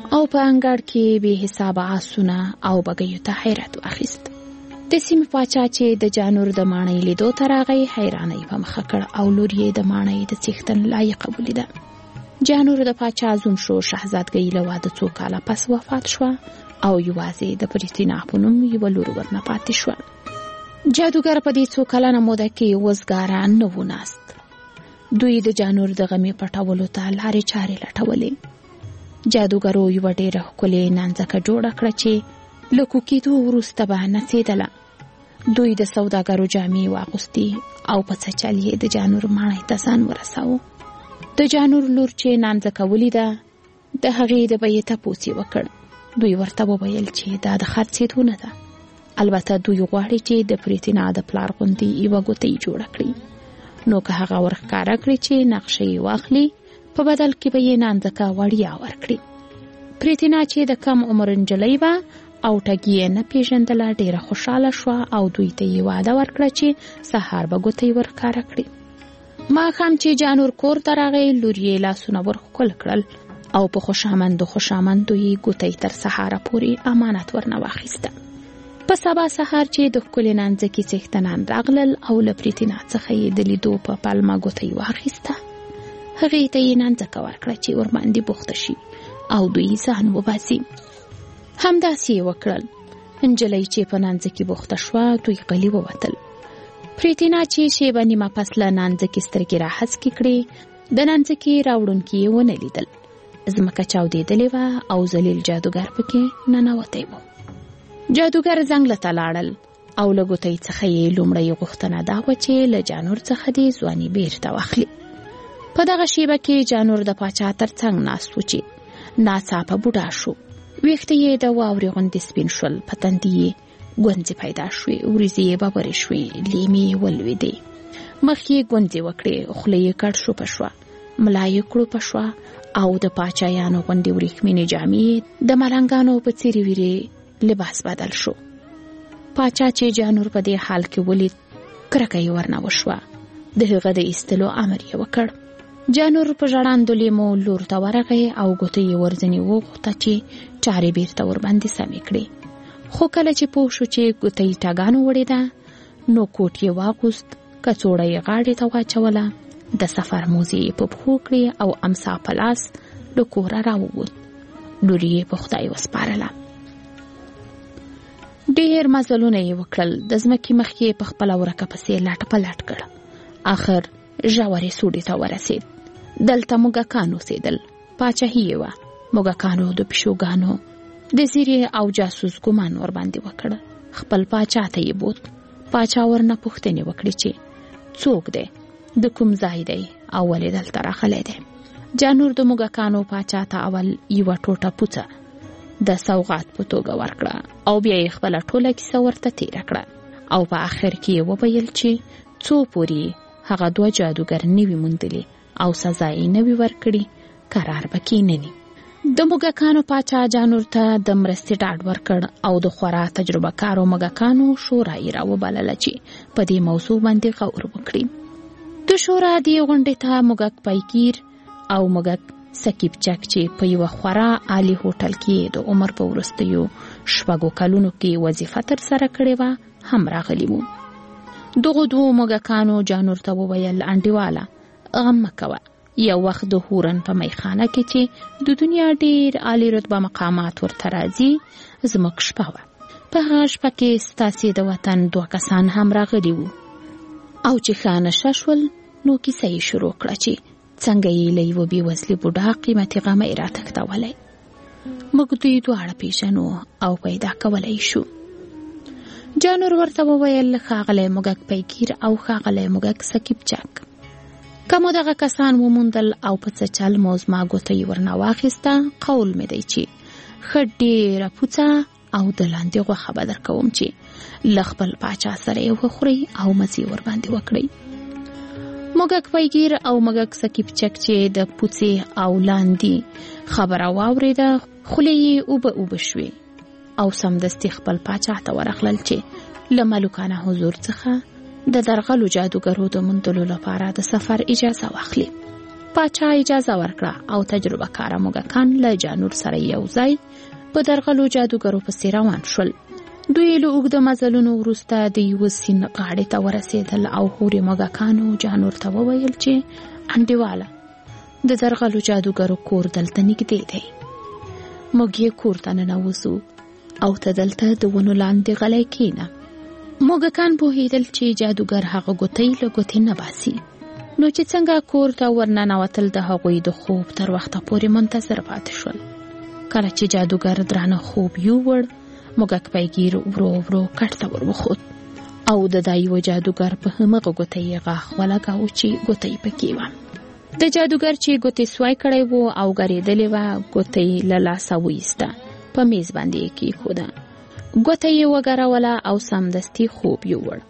او په انګړ کې به حساب آسونه او بګیو ته حیرت واخیست. د سیمې پاچا چې د جانور د ماڼۍ لیدو ته راغی حیرانۍ په مخه کړ او لور یې د ماڼۍ د څښتن لایقه ولیده. جانور د پاچا زوم شو. شهزادګۍ له واده 2 کاله پس وفات شوه او یوازې د پریتینا په نوم یوه لور ورنه پاتې شوه. جادوګر په دې 2 کلنه موده کې وزګاره نه و ناست. دوی د جانور د غمې پټولو ته لارې چارې لټولې. جادوګرو یوه ډېره ښکلې نانځکه جوړه کړه چې له کوکېدو وروسته به نڅېدله. دوی د سوداګرو جامې واغوستې او په څه چل یې د جانور ماڼۍ ته ځان ورساوه. د جانور لور چې نانځکه ولیده د هغې د بیې تپوس یې وکړ. دوی ورته وویل چې دا د خرڅېدو نه ده. البته دوی غواړي چې د پریتینا د پلار غوندې یوه ګوتۍ جوړه کړي. نو که هغه ورښکاره کړي چې نقشه یې واخلي په بدل کې به یې نانځکه وړیا ورکړي. پریتینا چې د کم عمر نجلۍ وه او ټګي یې نه پیژندله ډېره خوشحاله شوه او دوی ته یې وعده ورکړه چې سهار به ګوتۍ ورښکاره کړي. ماښام چې جانور کور ته راغی لور یې لاسونه ورښکل کړل او په خوشامندو یې ګوتۍ تر سهاره پورې امانت ورنه واخیسته. په سبا سهار چې د ښکلې نانځکې څښتنان راغلل او له پریتینا څخه یې د لیدو په پلمه ګوتۍ واخیسته. هغې ته یې نانځکه ورکړه چې ورباندې بوخته شي او دوی ځان وباسي. همداسې یې وکړل. نجلۍ چې په نانځکې بوخته شوه دوی غلي ووتل. پریتینا چې شیبه نیمه پس له نانځکې سترګې راهسکې کړې د نانځکې راوړونکي یې ونه لیدل. ځمکه چاودېدلې وه او ذلیل جادوګر پکې ننوتی و. جادوګر ځنګله ته لاړل او له ګوتۍ څخه یې لومړۍ غوښتنه دا وه چې له جانور څخه دې ځواني بیرته واخلي. په دغه شیبه کې جانور د پاچا تر څنګ ناست و چې ناڅاپه بوډا شو. ویښته یې د واورې غوندې سپین شول. په تندي یې ګونځې پیدا شوې. وریځې یې ببرې شوې. لیمې یې ولوېدې. مخ یې ګونځې وکړې. خوله یې کډ شوپه شوه. ملا یې کړوپه شوه او د پاچایانو غوندې وریښمینې جامې د ملنګانو په څېرې ویرې لباس بدل شو. پاچا چې جانور په دې حال کې ولید کرکه یې ورنه وشوه. د هغه د ایستلو امر یې وکړ. جانور په ژړاندو لیمو لور ته ورغی او ګوتې یې ورځنې وغوښته چې چارې بیرته ورباندې سمې کړي. خو کله چې پوه شو چې ګوتې ټګانو وړې ده نو کوټ یې واغوست. کڅوړه یې غاړې ته واچوله. د سفر موزې یې په پښو کړې او امسا په لاس له کوره راووت. لور یې په خدای وسپارله. ډېر مزلونه یې وکړل. د ځمکې مخ یې په خپله ورکه پسې لټ پلټ کړ. آخر ژورې سوډې ته ورسېد. دلته موږکان اوسېدل. پاچاهي یې وه. موږکانو د پیشوګانو د زیرې او جاسوس ګمان ورباندې وکړ. خپل پاچا ته یې بوت. پاچا ورنه پوښتنې وکړې چې څوک دی، د کوم ځای دی او ولې دلته راغلی دی. جانور د موږکانو پاچا ته اول یوه ټوټه پوڅه د سوغات په توګه ورکړه او بیا یې خپله ټوله کیسه ورته تېره کړه او په آخر کې یې وویل چې څو پورې هغه 2 جادوګر نه وي موندلي او سزا یې نه وي ورکړي قرار به کېنني. د موږکانو پاچا جانور ته د مرستې ډاډ ورکړ او د خورا تجربه کارو موږکانو شورا یې راوبلله چې په دې موضوع باندې غور وکړي. د شورا دې غونډې ته موږک پایګیر او موږک سکیبچک چې په یوه خورا عالي هوټل کې د عمر په وروستیو 6 کلونو کې وظیفه ترسره کړې وه هم راغلي وو. دغو 2 موږکانو جانور ته وویل انډیواله غم مه کوه. یو وخت د هورن په میخانه کې چې د دنیا ډېر عالي رتبه مقامات ورته راځي زموږ شپه وه. په هغه شپه کې ستاسې د وطن 2 کسان هم راغلي وو او چې ښه نشه شول نو کیسه یې شروع کړه چې څنګه یې له یوه بېوزلي بوډا قیمتي غمی راتښتولی. موږ دوی دواړه پیژنو او پیدا کولی شو. جانور ورته وویل ښاغلی موږک پیګیر او ښاغلی موږک سکیبچک، که مو دغه کسان وموندل او په څه چل مو زما ګوتې ورنه واخیسته قول مې دی چې ښه ډېره پوڅه او د لاندې غوښه به درکوم چې له خپل پاچا سره یې وخورئ او مزې ورباندې وکړئ. موږک پیګیر او موږک سکیبچک چې د پوڅې او لاندې خبره واورېده خولې یې اوبه شوې او سمدستي خپل پاچا ته ورغلل چې له ملوکانه حضور څخه د درغلو جادوګرو د موندلو لپاره د سفر اجازه واخلي. پاچا اجازه ورکړه او تجربه کاره موږکان له جانور سره یو ځای په درغلو جادوګرو پسې روان شول. دوی له اوږده مزلونو وروسته د یوه سیند غاړې ته ورسېدل او هورې موږکانو جانور ته وویل چې انډیواله د درغلو جادوګرو کور دلته نږدې دی. موږ یې کور ته ننوځو او ته دلته د ونو لاندې غلی کښېنه. موږکان پوهېدل چې جادوګر هغه ګوتې له ګوتې نه باسي، نو چې څنګه کور ته ورننوتل د هغوی د خوب تر وخته پورې منتظر پاتې شول. کله چې جادوګر درانه خوب یووړ، موږک پیګیر ورو ورو کټ ته ور وخوت او د دا یوه جادوګر په همغه ګوتې یې غاښ ولګاوه چې ګوتې پکې وه. د جادوګر چې ګوتې سوای کړی و او ګرېدلې وه، ګوتې له لاسه وایسته، په میز باندې یې کېښوده. ګوته یې وګروله او سمدستي خوب یووړ.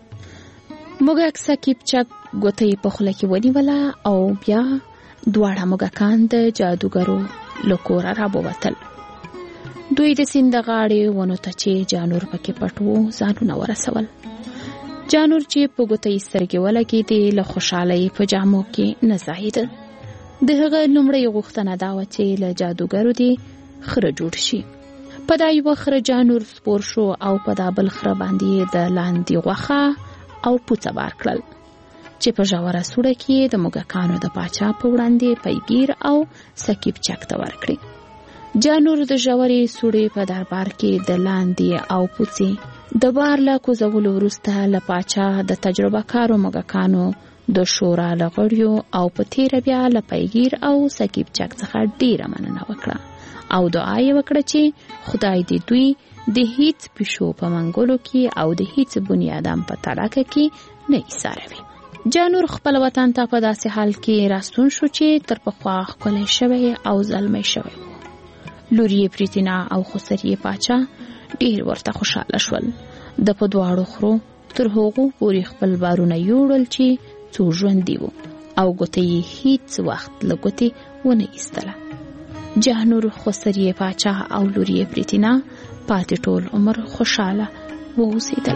موږک سکیب چک ګوته یې په خوله کې ونیوله او بیا دواړه موږکان د جادوګرو له کوره راووتل. دوی د سیند د غاړې ونو ته چې جانور پکې پټ و ځانونه ورسول. جانور چې په ګوته یې سترګې ولګېدې له خوشحالۍ په جامو کې نه ځایېده. د هغه لومړۍ غوښتنه دا وه چې له جادوګرو دې خره جوړ شي. په دا یوه خره جانور سپور شو او په دا بل خره باندې د لاندې غوښه او پوڅه بار کړل چې په ژوره سوړه کې د موږکانو د پاچا په وړاندې پیګیر او سکیب چک ته ورکړي. جانور د ژورې سوړې په دربار کې د لاندې او پوڅې د بار له کوزولو وروسته له پاچا د تجربه کارو موږکانو د شورا له غړیو او په تیره بیا له پیګیر او سکیب چک څخه ډیره مننه وکړه او دعا یې وکړه چې خدای دې دوی د هیڅ پیشو په منګولو کې او د هیڅ بني آدم په تړاکه کې نه ایساروي. جانور خپل وطن ته په داسې حال کې راستون شو چې تر پخوا ښکلی شوی او زلمی شوی و. لور یې پریتینا او خسر یې پاچا ډیر ورته خوشحاله شول. د په دواړو خرو تر هغو پورې خپل بارونه یوړل چې څو ژوندي وو او ګوته یې هیڅ وخت له ګوتې ونه ایستله. جانور، خسر یې پاچا او لور یې پریتینا پاتې ټول عمر خوشحاله واوسېدل.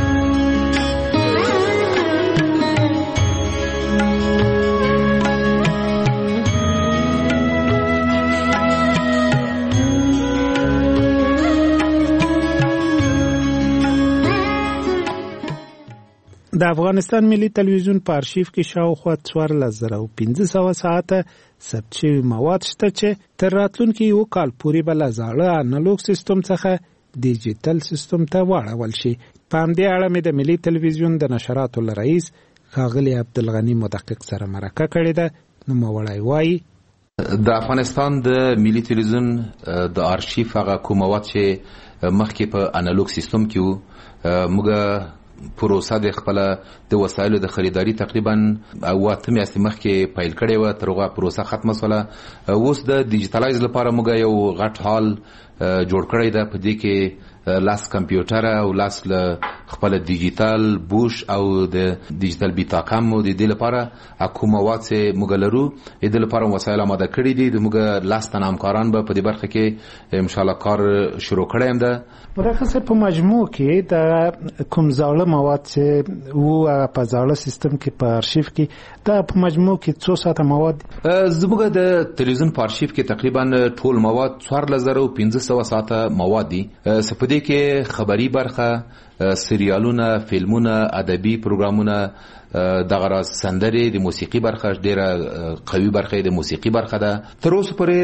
د افغانستان ملي تلویزیون په آرشیف کې شاوخوا 14,500 ساعته ثبت شوي مواد شته چې تر راتلونکي یو کال پورې به له زاړه انالوګ سیستم څخه ډیجیټل سیستم ته واړول شي. په همدې اړه مې د ملي تلویزیون د نشراتو له رئیس ښاغلي عبدالغني مدقق سره مرکه کړې ده. نوموړی وایي د افغانستان د ملي تلویزیون د آرشیف هغه کوم مواد چې مخکې په انالوګ سیستم کې وو، موږ پروسه د خپل د وسایلو د خریداري تقریبا 8 میاشتې مخکې پیل کړې و، تر هغه پروسه ختمه شوله. اوس د ډیجیټلایز لپاره موږ یو غټ هال جوړ کړی ده، په دې کې لاس کمپیوټر او لاس خپل ډیجیټل بوش او د ډیجیټل بیتاکام د دې لپاره کوم مواد چې موږ لرو د دې لپاره وسایل آماده کړي دي. موږ لاس تنامکاران به په دې برخه کې ان شاء الله کار شروع کړی یم. ده برخه په مجموع کې د کوم زاړه مواد چې وو په زاړه سیستم کې په آرشیف کې دا په مجموع کې 200 ساعته مواد زموږ د تلویزیون په آرشیف کې تقریبا ټول مواد 4500 ساعته مواد دي. په دې کې خبري برخه، سریالونه، فلمونه، ادبي پروګرامونه، دغه راز سندرې، د موسیقي برخه ډیره قوي برخه د موسیقي برخه ده. تر اوسه پورې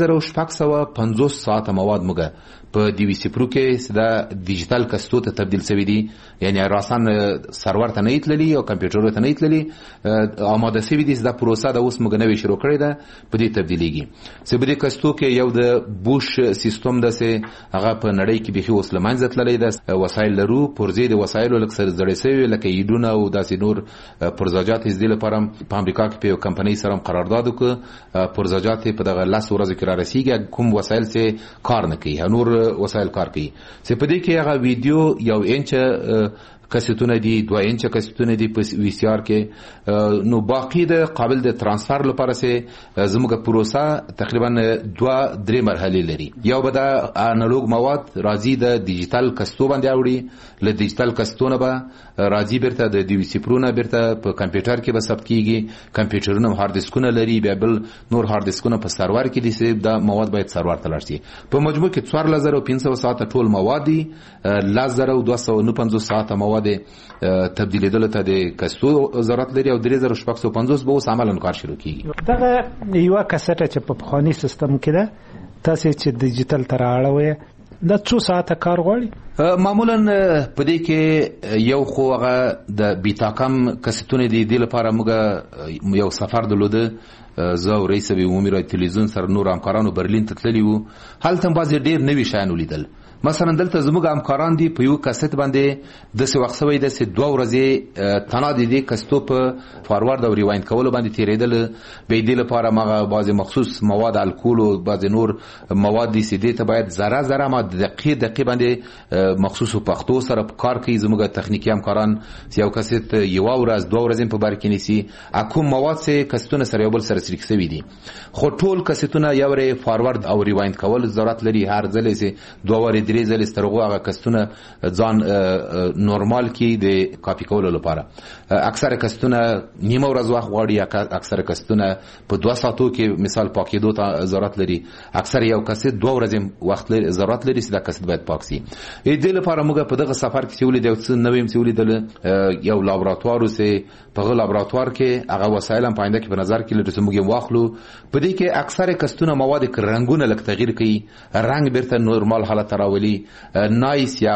3650 ساعته مواد موږ په ډي وي سي پرو کې د ډیجیټل کستو ته تبدیل شوی دي، یعنی راسن سرور ته نه ایتللی او کمپیوټر ته نه ایتللی، آماده شوی دي. دا پروسه د اوس موږ نوې شروع کړې ده، په دې تبدیلیږي. چې په دې کستو کې یو د بوش سیستم ده چې هغه په نړۍ کې به اوس لمنځه تللی ده. وسایل لرو، پرزې د وسایلو لکه سره زړې شوی لکه ایډونه او داسې نور پرزاجات دې لپاره په امریکا کې په یو کمپنۍ سره قرارداد وکړ. پرزاجات په دغه 10 ورځې کې را رسیږي، کوم وسایل چې کار نه کوي، نور وسایل کار کوي. چې په دې کې هغه ویډیو 1 انچ کسیتونه دي 2 انچه کسیتونه دي په وی سی آر کې. نو باقی د قابل د ترانسفر لپاره سه زموږ پروسه تقریبا 2-3 مرحله لري. یو به د انالوګ مواد راځي د ډیجیټل کستو باندې اوړي، له ډیجیټل کستونه به راځي برته د دی وی سی پرونه برته په کمپیوټر کې به ثبت کیږي. کمپیوټرونه هارد ډیسکونه لري، بیا بل نور هارد ډیسکونه په سرور کې دي چې د مواد باید سرور ته لاړ شي. په مجموع کې 4500 ساعت ټول مواد دي، 10249 ساعت مواد تبدیلیدل ته د کستو ضرورت لري او 3650 به اوس عملاً کار شروع کیږي. دغه یو کسټه چې په بخونی سیستم کې ده تاسو چې ډیجیټل تر اړوي د 2 ساعت کار غواړي. معمولا په دې کې یو خو هغه د بیتاکم کسټونه دي د لپاره موږ یو سفر درلوده، زه او رئیس عمومي رادیو تلویزیون سره نور همکارانو برلین ته تللی وو. هلته بعضې ډېر نوي شیان ولیدل. مثلا دلته زموږ همکاران دي په یو کاست باندې داسې وخت شوی دی چې 2 ورځې تنها د کستو په فاروارد او ریوایند کولو باندې تېرېدل. بیا دې لپاره مغه بعضې مخصوص مواد الکول او بعضې نور مواد دي چې دې ته باید ذره ما دقیق باندې مخصوص پښتو سره کار کوي. زموږ تخنیکي همکاران یو کاست یو ورځ 2 ورځې په بار کې نیسي. کوم مواد چې کستونه سره یو بل سره شریک شوي دي، خو ټول کستونه یو ری فاروارد او ریوایند کول ضرورت لري. هر ځل چې 2 ورځې 3 ځلې سترغو هغه کستونه ځان نورمال کې د کاپی کولو لپاره. اکثر کستونه نیمه ورځ وخت غواړي، اکثر کستونه په 2 ساعتو کې مثال پاکېدو ته ضرورت لري، اکثر یو کست 2 ورځې وخت ضرورت لري چې دا کست باید پاک شي. دې لپاره موږ په دغه سفر کې چې ولې د څه نوې چې ولیدل یو لابراتوار وسه په لابراتوار کې هغه وسایل هم پاینده کې په نظر کې لري چې موږ واخلو. په دې کې اکثر کستونه مواد رنگونه لک تغییر کوي، رنگ بیرته نورمال حالت راولي. نایس یا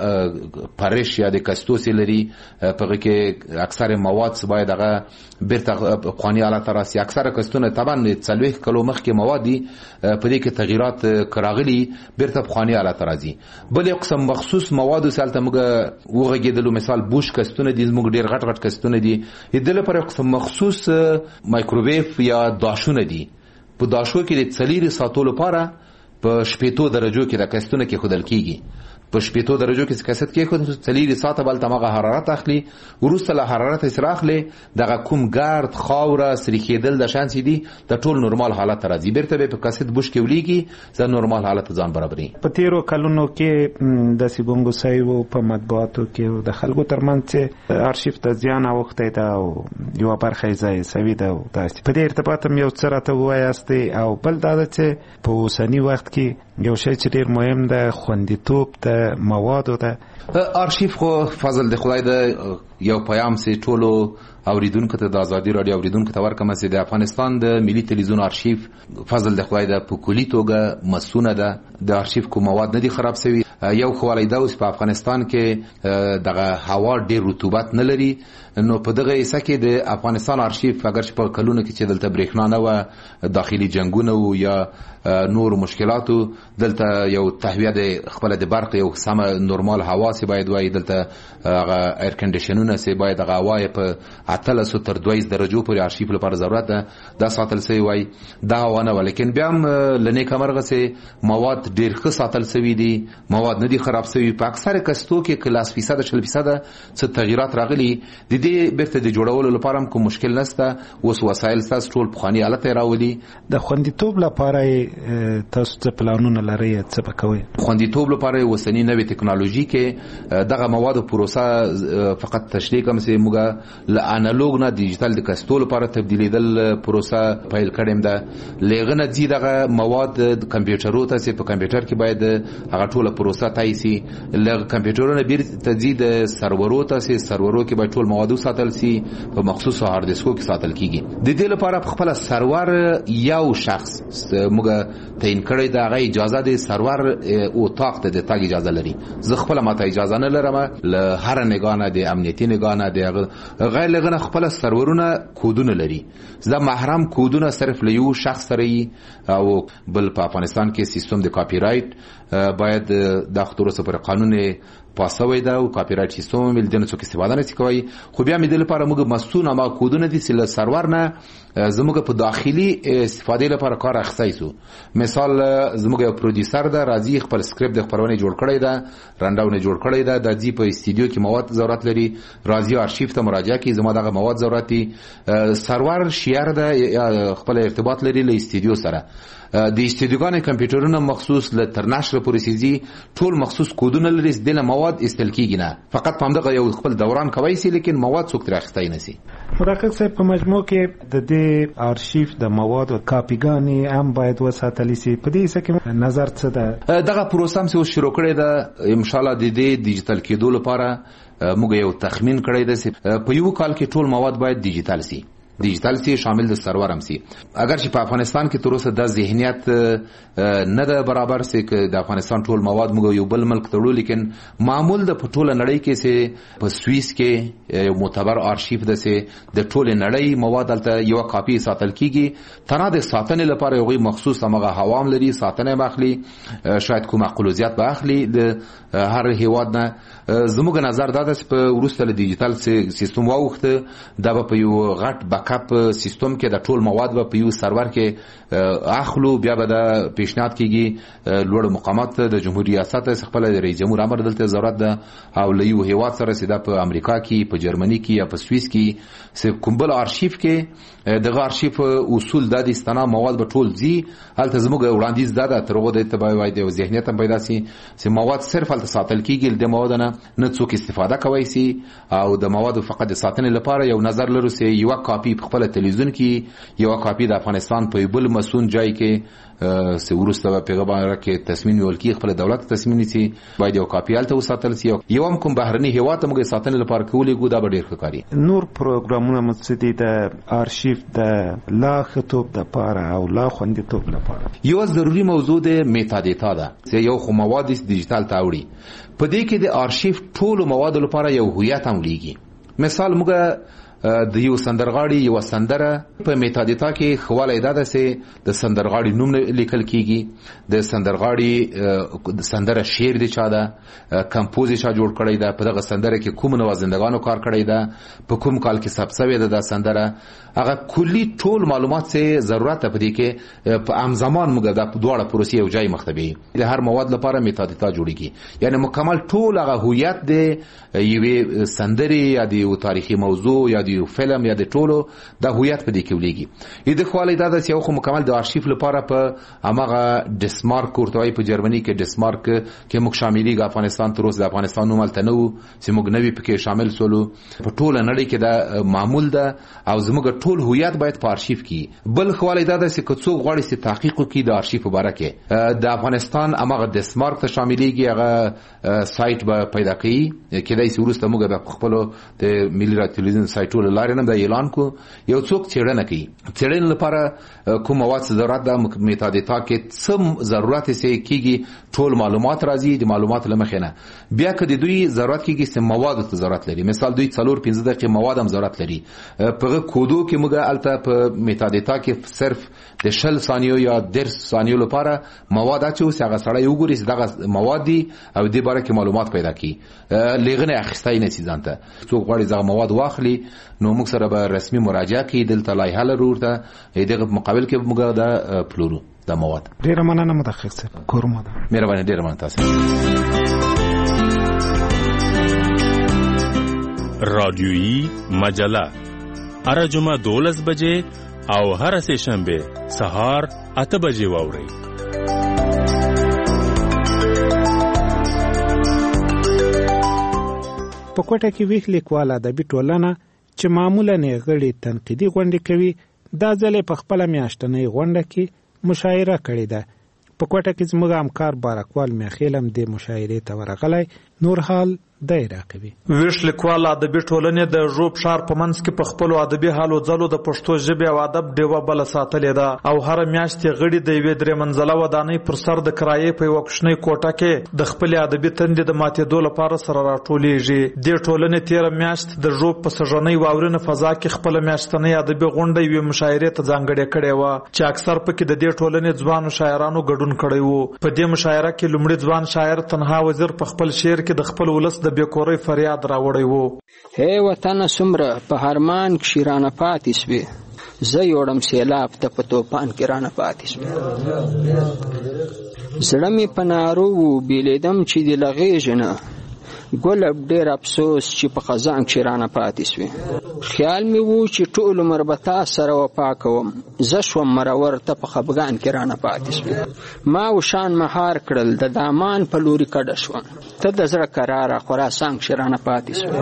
پرش یا د کستوس لري، په کې اکثر مواد باید هغه بیرته قواني حالت راسي. اکثر کستونه طبعا 40 کیلو مخ کې مواد دي، په دې کې تغیرات کراغلي بیرته قواني حالت راځي. بل یو قسم مخصوص مواد سالته موږ وغږیدلو، مثال بوش کستونه دي، موږ ډیر غټ کستونه دي. د لپاره یو قسم مخصوص مایکروویو یا داشونه دي. په داشو کې د 4 ساعتو لپاره په 80 درجو کې د کستونه کې خودل کیږي. په 80 درجو کې کست کې خود 4 ساعت بل تمغه حرارت اخلي، ورسته له حرارت سره اخلي دغه کوم ګرد خاوره سری کېدل د شانس دي د ټول نورمال حالت راځي. بیرته په کست بوش کې ولېږي ځکه نورمال حالت ځان برابري. په تیرو کلونو کې د سیبونګو سایو په مطبوعاتو کې د خلکو ترمنځ ارشیف ته ځان اوخته دا او یو برخه ځای سوي دا په دې ارتباط هم یو څه راته وایاستي. او بل دا چې په اوسنی وخت کې یو شی چې ډیر مهم ده خوندیتوب د موادو ده. ارشیف خو فضل د خدای د یو پیام سي ټولو اوریدونکو ته د ازادي رادیو اوریدونکو ته ورکوم چې د افغانستان د ملي تلویزیون ارشیف فضل د خدای د په کلی توګه مسونه ده. د ارشیف کوم مواد نه دي خراب شوی. یو خوالی دا اوس په افغانستان کې دغه هوا ډیر رطوبت نه لري، نو په دغه حصہ کې د افغانستان ارشیف اگر چې په کلونو کې چې دلته برېښنا نه و، داخلي جنگونه و یا نور مشکلاتو، دلته یو تهویه د خپل د برق یو سم نورمال هوا سي باید وای، دلته هغه ایر کنډیشنونه سي باید هغه هوا په 18 تر 22 درجو پورې ارشیف لپاره ضرورت ده. دا ساتل سي وای دا ونه، ولیکن بیا هم لنی کمرغه سي مواد ډیر ښه ساتل سوي دي، مواد نه دي خراب سوي. په اکثر کستو کې کلاس فیصد 40% څه تغیرات راغلي. د دې بیرته د جوړولو لپاره هم کوم مشکل نشته. اوس وسایل تاسو ټول په خاني حالت راولي. د خوندیتوب لپاره تاسو څه پلانونه لرئ، څه پکوي؟ خوندیتوب لپاره وسنی نوې ټکنالوژي کې دغه مواد پروسه فقط تشریح کوم سي موږ ل انالوګ نه ډیجیټل د کستو لپاره تبدیلیدل پروسه پیل کړم. ده لغنه دي دغه مواد د کمپیوټرو ته سي په کمپیوټر کې باید هغه ټول پروسه تایسي. لغ کمپیوټرونه بیر تزيد سرورو ته سي سرورو کې باید ټول مواد ساتل سي په مخصوص هارد ډیسکو کې ساتل کیږي. د دې لپاره خپل سرور یو شخص موږ تعین کړی دا غي اجازه دي سرور او طاق ته د تاګ اجازه لري. زه خپل ماته اجازه نه لرم، له هر نگانه د امنیتي نگانه د غیر لغنه خپل سرورونه کودونه لري. زه محرم کودونه صرف له یو شخص سره او بل په افغانستان کې سیستم د کاپی رائټ باید د خطر سره قانون پاسوي دا او کاپی رائټ سیستم مل دنه څوک استفاده نه کوي خو بیا مې د لپاره موږ مسون ما کودونه دي سل سرور نه زموږ په داخلي استفاده لپاره کار اخستای سو مثال زموږ یو پروډوسر دا راځي خپل سکرپټ د خبرونه جوړ کړی دا رنډاونه جوړ کړی دا د دې په استودیو کې مواد ضرورت لري راځي ارشیف ته مراجعه کوي زموږ دغه مواد ضرورت دي سرور شیر دا خپل ارتباط لري له استودیو سره د استودیوګانو کمپیوټرونو مخصوص ل ترناشر پروسیزي ټول مخصوص کودونه لري د مواد استل کیږي نه فقط په همدغه یو خپل دوران کوي سي لیکن مواد څوک تر اخستای نه سي محقق صاحب په مجموع کې د دې ارشیف د مواد او کاپیګانی هم باید وساتل شي په دې څه نظر څه ده دغه پروسه هم څه شروع کړی ده ان شاء الله د دې ډیجیټل کېدو لپاره موږ یو تخمین کړی ده په یو کال کې ټول مواد باید ډیجیټل سي ډیجیټل سي شامل د سرور هم سي اگر چې په افغانستان کې تر اوسه د ذهنیت نه ده برابر سي چې د افغانستان ټول مواد موږ یو بل ملک تړو لیکن معمول د ټوله نړۍ کې سي په سوئس کې یو معتبر ارشیف ده سي د ټوله نړۍ مواد دلته یو کاپی ساتل کیږي تنه د ساتنې لپاره یو مخصوص هغه حوام لري ساتنه مخلي شاید کومه قلوزیات به اخلي د هر هیواد نه زموږ نظر دا ده چې په ورسته د ډیجیټل سیستم واوخته دا په یو غټ بیکاپ سیستم کې د ټول مواد په یو سرور کې اخلو بیا به د پیشنهاد کیږي لوړ مقامات د جمهوریت ریاست خپل رئیس جمهور امر دلته ضرورت ده او له یو هیواد سره سیده په امریکا کې په جرمني کې یا په سوئس کې سه کومبل ارشیف کې دغه ارشیف اصول د استنا مواد په ټول زی هلته زموږ وړاندیز ده ترغه د تبعی د ذهنیت پیدا سي چې مواد صرف هلته ساتل کیږي د مواد نه څوک استفاده کوي سي او د مواد فقط د ساتنې لپاره یو نظر لرو سي یو کاپی په خپل تلویزیون کې یو کاپی د افغانستان په بل مسون ځای کې سه ورسته پیغام راکې تصمیم ول کی خپل دولت تصمیم نيسي باید یو کاپی الته وساتل سي یو هم کوم بهرني هیواد موږ ساتنې لپاره کولې ګو دا ډیر ښکاري نور پروګرامونه متصدي د ارشیف د لا خطوب د پاره او لا خوندیتوب لپاره یو ضروری موضوع د میتا ډیټا ده چې یو خو مواد ډیجیټل تاوړي په دې کې د ارشیف ټول مواد لپاره یو هویت هم لګي مثال موږ د یو سندرغاړي یو سندره په میتا ډیټا کې خواله ده چې د سندرغاړي نوم لیکل کیږي د سندرغاړي د سندره شعر دی چا ده کمپوز چا جوړ کړی ده په دغه سندره کې کوم نوازندگانو کار کړی ده په کوم کال کې ثبت شوی ده د سندره هغه کلی ټول معلومات څه ضرورت په دې کې په ام زمان موږ د دواړه پروسې یو ځای مختبي د هر مواد لپاره میتا ډیټا جوړیږي یعنی مکمل ټول هغه هویت دی یوه سندري یا د یو تاریخي موضوع یا یو فلم یا د ټولو د هویت په دې کې ولېږي د خپل دا چې یو خو مکمل د ارشیف لپاره په هغه ډسمارک ورتوي په جرمني کې ډسمارک کې موږ شاملي افغانستان تر اوسه د افغانستان نوم تل نو چې موږ نوې پکې شامل سولو په ټوله نړۍ کې دا معمول ده او زموږ ټول هویت باید په ارشیف کې بل خواله دا چې کڅو غواړي چې تحقیق وکړي د ارشیف مبارک د افغانستان هغه ډسمارک ته شاملېږي هغه سایت به پیدا کړي کېدای شي ورسته موږ د خپل د ملي رادیو تلویزیون سایټونو لارې نه د اعلان کو یو څوک چیرنه کوي چیرنه لپاره کوم مواد ضرورت د میتا ډیټا کې څه ضرورت سي کیږي ټول معلومات راځي د معلومات لمخینه بیا کدي دوی ضرورت کیږي چې مواد ته ضرورت لري مثال دوی 4-5 دقیقې مواد هم ضرورت لري په کودو کې موږ الته په میتا ډیټا کې صرف د 10 ثانیو یا 10 ثانیو لپاره مواد اچو چې هغه سره یو ګوري چې دغه مواد دي او د باره کې معلومات پیدا کی لغنه اخستای نه سي ځانته څوک غواړي دغه مواد واخلي نو موږ سره به رسمي مراجعه کوي دلته لایحه لرو ته دغه مقابل کې موږ د پلورو د مواد ډیر مننه متخصص کوم ده مهرباني ډیر مننه تاسو رادیویی مجله هر جمعه 12 بجې او هر سه شنبه سهار 8 بجې واوري په کوټه کې ویښ لیکوال ادبي ټولنه چې معمولا یې غړي تنقیدي غونډې کوي دا ځل په خپل میاشتنۍ غونډه کې مشاعره کړې ده په کوټه کې زموږ همکار بارکوال میخیلم د مشاعرې ته ورغلی نور حال دی راقبي. ویش لیکوال ادبي ټولنې د ژوب ښار په منځ کې په خپلو ادبي هلو ځلو د پښتو ژبې او ادب ډیوه بله ساتلې ده او هره میاشت یې غړي د یوې 3 منزله ودانۍ پر سر د کرایې په یوه کوچنۍ کوټه کې د خپلې ادبي تندې د ماتېدو لپاره سره راټولیږي. دې ټولنې تېره میاشت د ژوب په سږنۍ واورینه فضا کې خپله میاشتنۍ ادبي غونډه یوې مشاعرې ته ځانګړې کړې وه چې اکثر پکې د دې ټولنې ځوانو شاعرانو ګډون کړی و. په دې مشاعره کې لومړي ځوان شاعر تنها وزیر په خپل شعر کې د خپل ولس د بېکورۍ فریاد راوړی وو. هی وطنه څومره په هرمان کښې رانه پاتې سوې، زه یوړم سیلاب ته په توپان کې رانه پاتې سوې. زړه مې په نارو و بیلېدم چې د له غېږې نه، ګلب ډېر افسوس چې په خزان کښې رانه پاتې سوې. خیال مې و چې ټول عمر به تا سره وفا کوم، زه شوم مرور ته په خفګان کې رانه پاتې سوې. ما وشان مهار کړل د دامان په لوري کډه شوه، ته د زړه کراره خراسان کښې رانه پاتې سوې.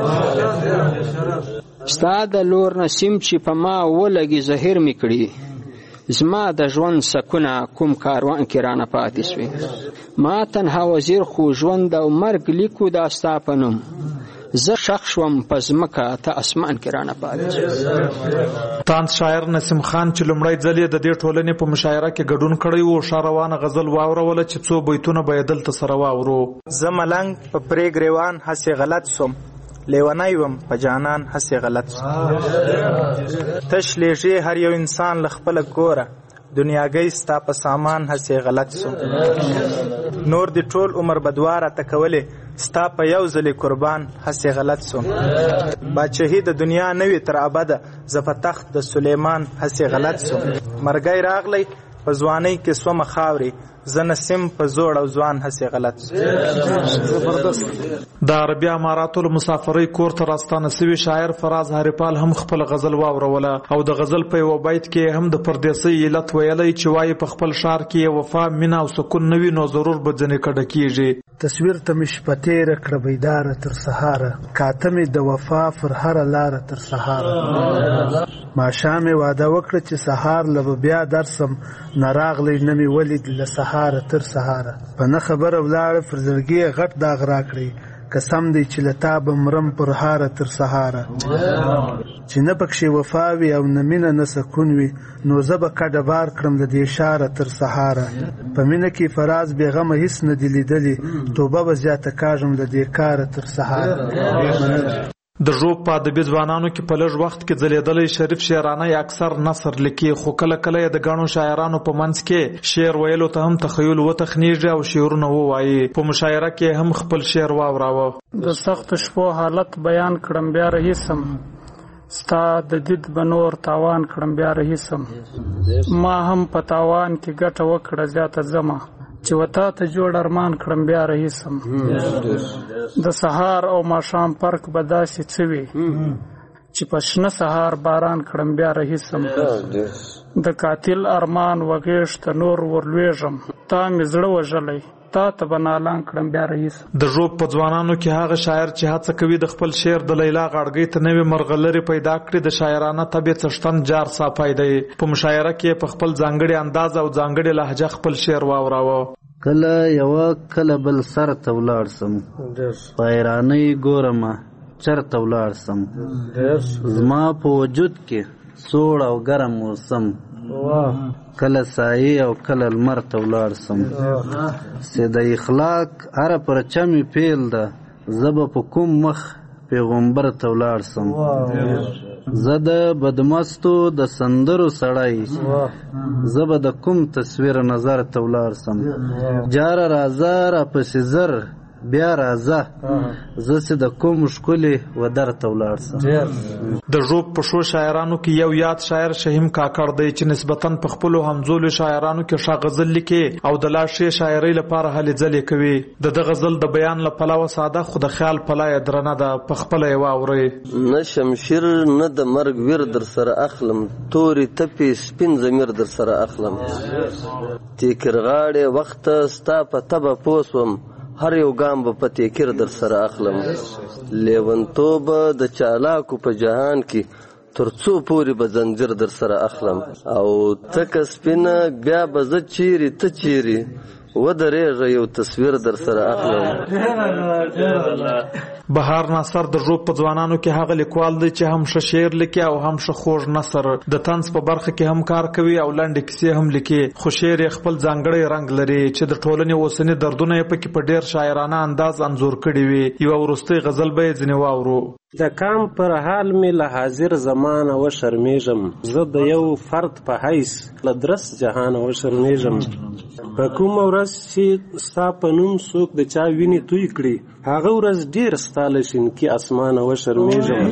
ستا د لور نسیم چې په ما ولګي زهر مې کړي، زما د ژوند سکونه کوم کاروان کې رانه پاتې سوې. ما تنها وزیر خو ژوند او مرګ لیکو دا ستا په نوم، زه ښخ شوم په ځمکه ته اسمان کې رانه پاتې سوې. طنز شاعر نسیم خان چې لومړی ځل یې د دې ټولنې په مشاعره کې ګډون کړی و ښه روانه غزل واوروله چې څو بیتونه به یې دلته سره واورو. زه ملنګ په پرې ګریوان هسې غلط سوم، لیونی وم په جانان هسې غلط سوم. تش لیږې هر یو انسان له خپله کوره، دنیاګۍ ستا په سامان هسې غلط سوم. نور دې ټول عمر به دعا راته کولې، ستا په یو ځلې قربان هسې غلط سوم. باچهي د دنیا نه وي تر ابده، زه په تخت د سلیمان هسې غلط سوم. مرګی راغلی په ځوانۍ کې سومه خاورې، زه نسیم په زوړ او ځوان هسې غلط سوم. د عربي اماراتو له مسافرۍ کور ته راستانه سوي شاعر فراز هریپال هم خپل غزل واوروله او د غزل په یوه بیت کې هم د پردیسۍ علت ویلی چې وایي په خپل ښار کې وفا مینه او سکون نه وي نو ضرور به ځینې کډه کېږي. تصویر ته مې شپه تېره کړه بیداره تر سهاره، کاته مې د وفا پر هره لاره تر سهاره. ماښام مې واده وکړه چې سهار له به بیا درسم، نه راغلی نه مې ولید له سهاره تر سهاره. په نه خبره ولاړه پر زړګي یې غټ داغ راکړی، قسم دی چې له تا به مرم پر هاره تر سهاره. چې نه پکښې وفا وي او نه مینه نه سکون وي، نو زه به کډه بار کړم د دې ښاره تر سهاره. په مینه کې فراز بېغمه هیڅ نه دي لیدلي، توبه به زیاته کاږم د دې کاره تر سهاره. د ژوب په ادبي ځوانانو کې په لږ وخت کې ځلېدلی شریف شعرانۍ اکثر نثر لیکي، خو کله کله یې د ګڼو شاعرانو په منځ کې شعر ویلو ته هم تخیل وتخنیږي او شعرونه ووایي. په مشاعره کې هم خپل شعر واوراوه. د سختو شپو حالت بیان کړم بیا رهیسم، ستا د دید به نور تاوان کړم بیا رهیسم. ما هم په تاوان کې ګټه وکړه زیاته ځمه، چې وتا ته جوړ ارمان کړم بیا رهیسم. د سهار او ماښام فرق به داسې څه وي، چې په شنه سهار باران کړم بیا رهیسم. د قاتل ارمان وغېږ ته نور ورلوېږم، تا مې زړه وژلی تا ته به نالان کړم بیا رهیسم. د ژوب په ځوانانو کې هغه شاعر چې هڅه کوي د خپل شعر د لیلا غاړګۍ ته نوې مرغلرې پیدا کړي د شاعرانه طبع څښتن جار صافی دی. په مشاعره کې په خپل ځانګړي انداز او ځانګړي لهجه خپل شعر واوراوه. کله یوه کله بل سر ته ولاړ سم، په حیرانۍ ګورمه چرته ولاړ سم. زما په وجود کې سوړ او ګرم موسم، کله سایه او کله لمر ته ولاړ سم. چې د اخلاق هره پرچمې پیل ده، زه به په کوم مخ پیغمبر ته ولاړ سم. زه د بدمستو د سندرو سړی، زه به د کوم تصویر نظر ته ولاړ سم. جاره راځه راپسې زر بیا راځه، زه چې د کوم ښکلي ودر ته ولاړ سم. د ژوب په ښو شاعرانو کې یو یاد شاعر شهیم کاکړ دی چې نسبتاً په خپلو همزولو شاعرانو کې ښه غزل لیکي او د لا ښې شاعرۍ لپاره هلې ځلې کوي. د ده غزل د بیان له پلوه ساده خو د خیال پله یې درنه ده. په خپله یې واورئ. نه شمشیر نه د مرګ ویر در سره اخلم، تورې تپې سپین ضمیر در سره اخلم. تیکر غاړې وخت ستا په تبه پوه سوم، هر یو ګام به په تیکر در سره اخلم. لیونتوب د چالاکو په جهان کې، تر څو پورې به زنجیر در سره اخلم. او تکه سپینه بیا به زه چیرې ته چیرې، ودرېږه یو تصویر در سره اخلم. بهار ناصر د ژوب په ځوانانو کې هغه لیکوال دی چې هم ښه شعر لیکي او هم ښه خوږ نثر د طنز په برخه کې هم کار کوي او لنډې کیسې هم لیکي، خو شعر یې خپل ځانګړی رنګ لري چې د ټولنې اوسني دردونه یې پکې په ډېر شاعرانه انداز انځور کړي وي. یوه وروستۍ غزل به یې ځینې واورو. د کام پر حال می له حاضر زمانه و شرمیږم، زه د یو فرد په حیث له درس جهانه و شرمیږم. په کومه ورځ چې ستا په نوم څوک د چا وینې توی کړي، هغه ورځ ډېر ستا له شینکي اسمانه و شرمیږم.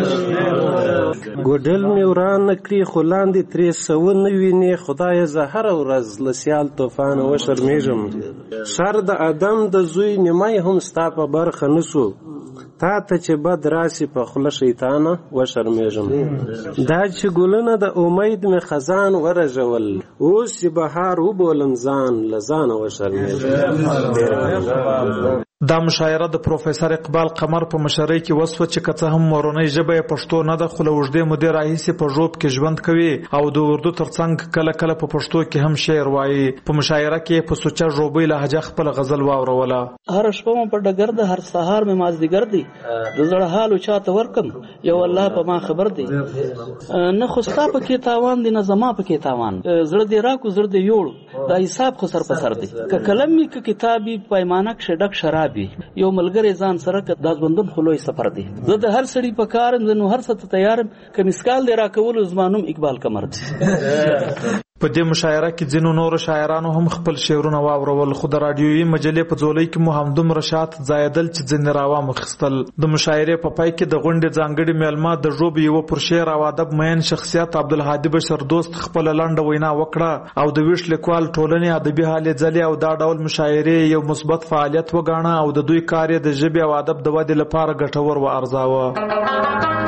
ګوډل مې ورانه کړي خو لاندې ترې څه ونه وینې، خدایه زه هره ورځ له سیال طوفانه و شرمیږم. شر د ادم د زوی نیمای هم ستا په برخه نسو، تا ته چې بد راسي په خوله شیطانه و شرمیږم. دا چې ګلونه د امید مې خزان ورژول، اوس چې بهار وبولم ځان له ځانه و شرمیږم. دا مشاعره د پروفیسور اقبال قمر په مشرۍ کې وسوه چې که څه هم مورنۍ ژبه یې پښتو نه ده، خو له اوږدې مودې راهیسې په ژوب کې ژوند کوي او د اردو ترڅنګ کله کله په پښتو کې هم شعر وایي. په مشاعره کې په سوچه ژوبۍ لهجه خپل غزل واوروله. هر شپه مې په ډګر د هر سهار مې مازدیګر دی، د زړه حال چاته ورکم یو الله په ما خبر دی. نه خو ستا پکې تاوان دی نه زما پکې تاوان، زړه دې راکو زړه دې یوړ، دا حساب خو سر په سر دی. که قلم می که کتابي پیمانه کښې ډک شراب یو ملګری ځان سره که دا ژوندون خو لوی سفر دی. زه د هر سړي په کار یم، زه نو هر څه ته تیار یم، که مسکال دی راکولو زما نوم اقبال قمر دی. په دې مشاعره کې ځینو نورو شاعرانو هم خپل شعرونه واورول، خو د راډیویي مجلې په ځولۍ کې مو همدومره شات ځایدل چې ځینې راوامخیستل. د مشاعرې په پای کې د غونډې ځانګړي میلمه د ژوبې یوه پر شعر او ادب مین شخصیت عبدالهادي بشر دوست خپله لنډه وینا وکړه او د ویښ لیکوال ټولنې ادبي هلې ځلې او دا ډول مشاعرې یو مثبت فعالیت وګاڼه او د دوی کار یې د ژبې او ادب د ودې لپاره ګټور وارزاوه.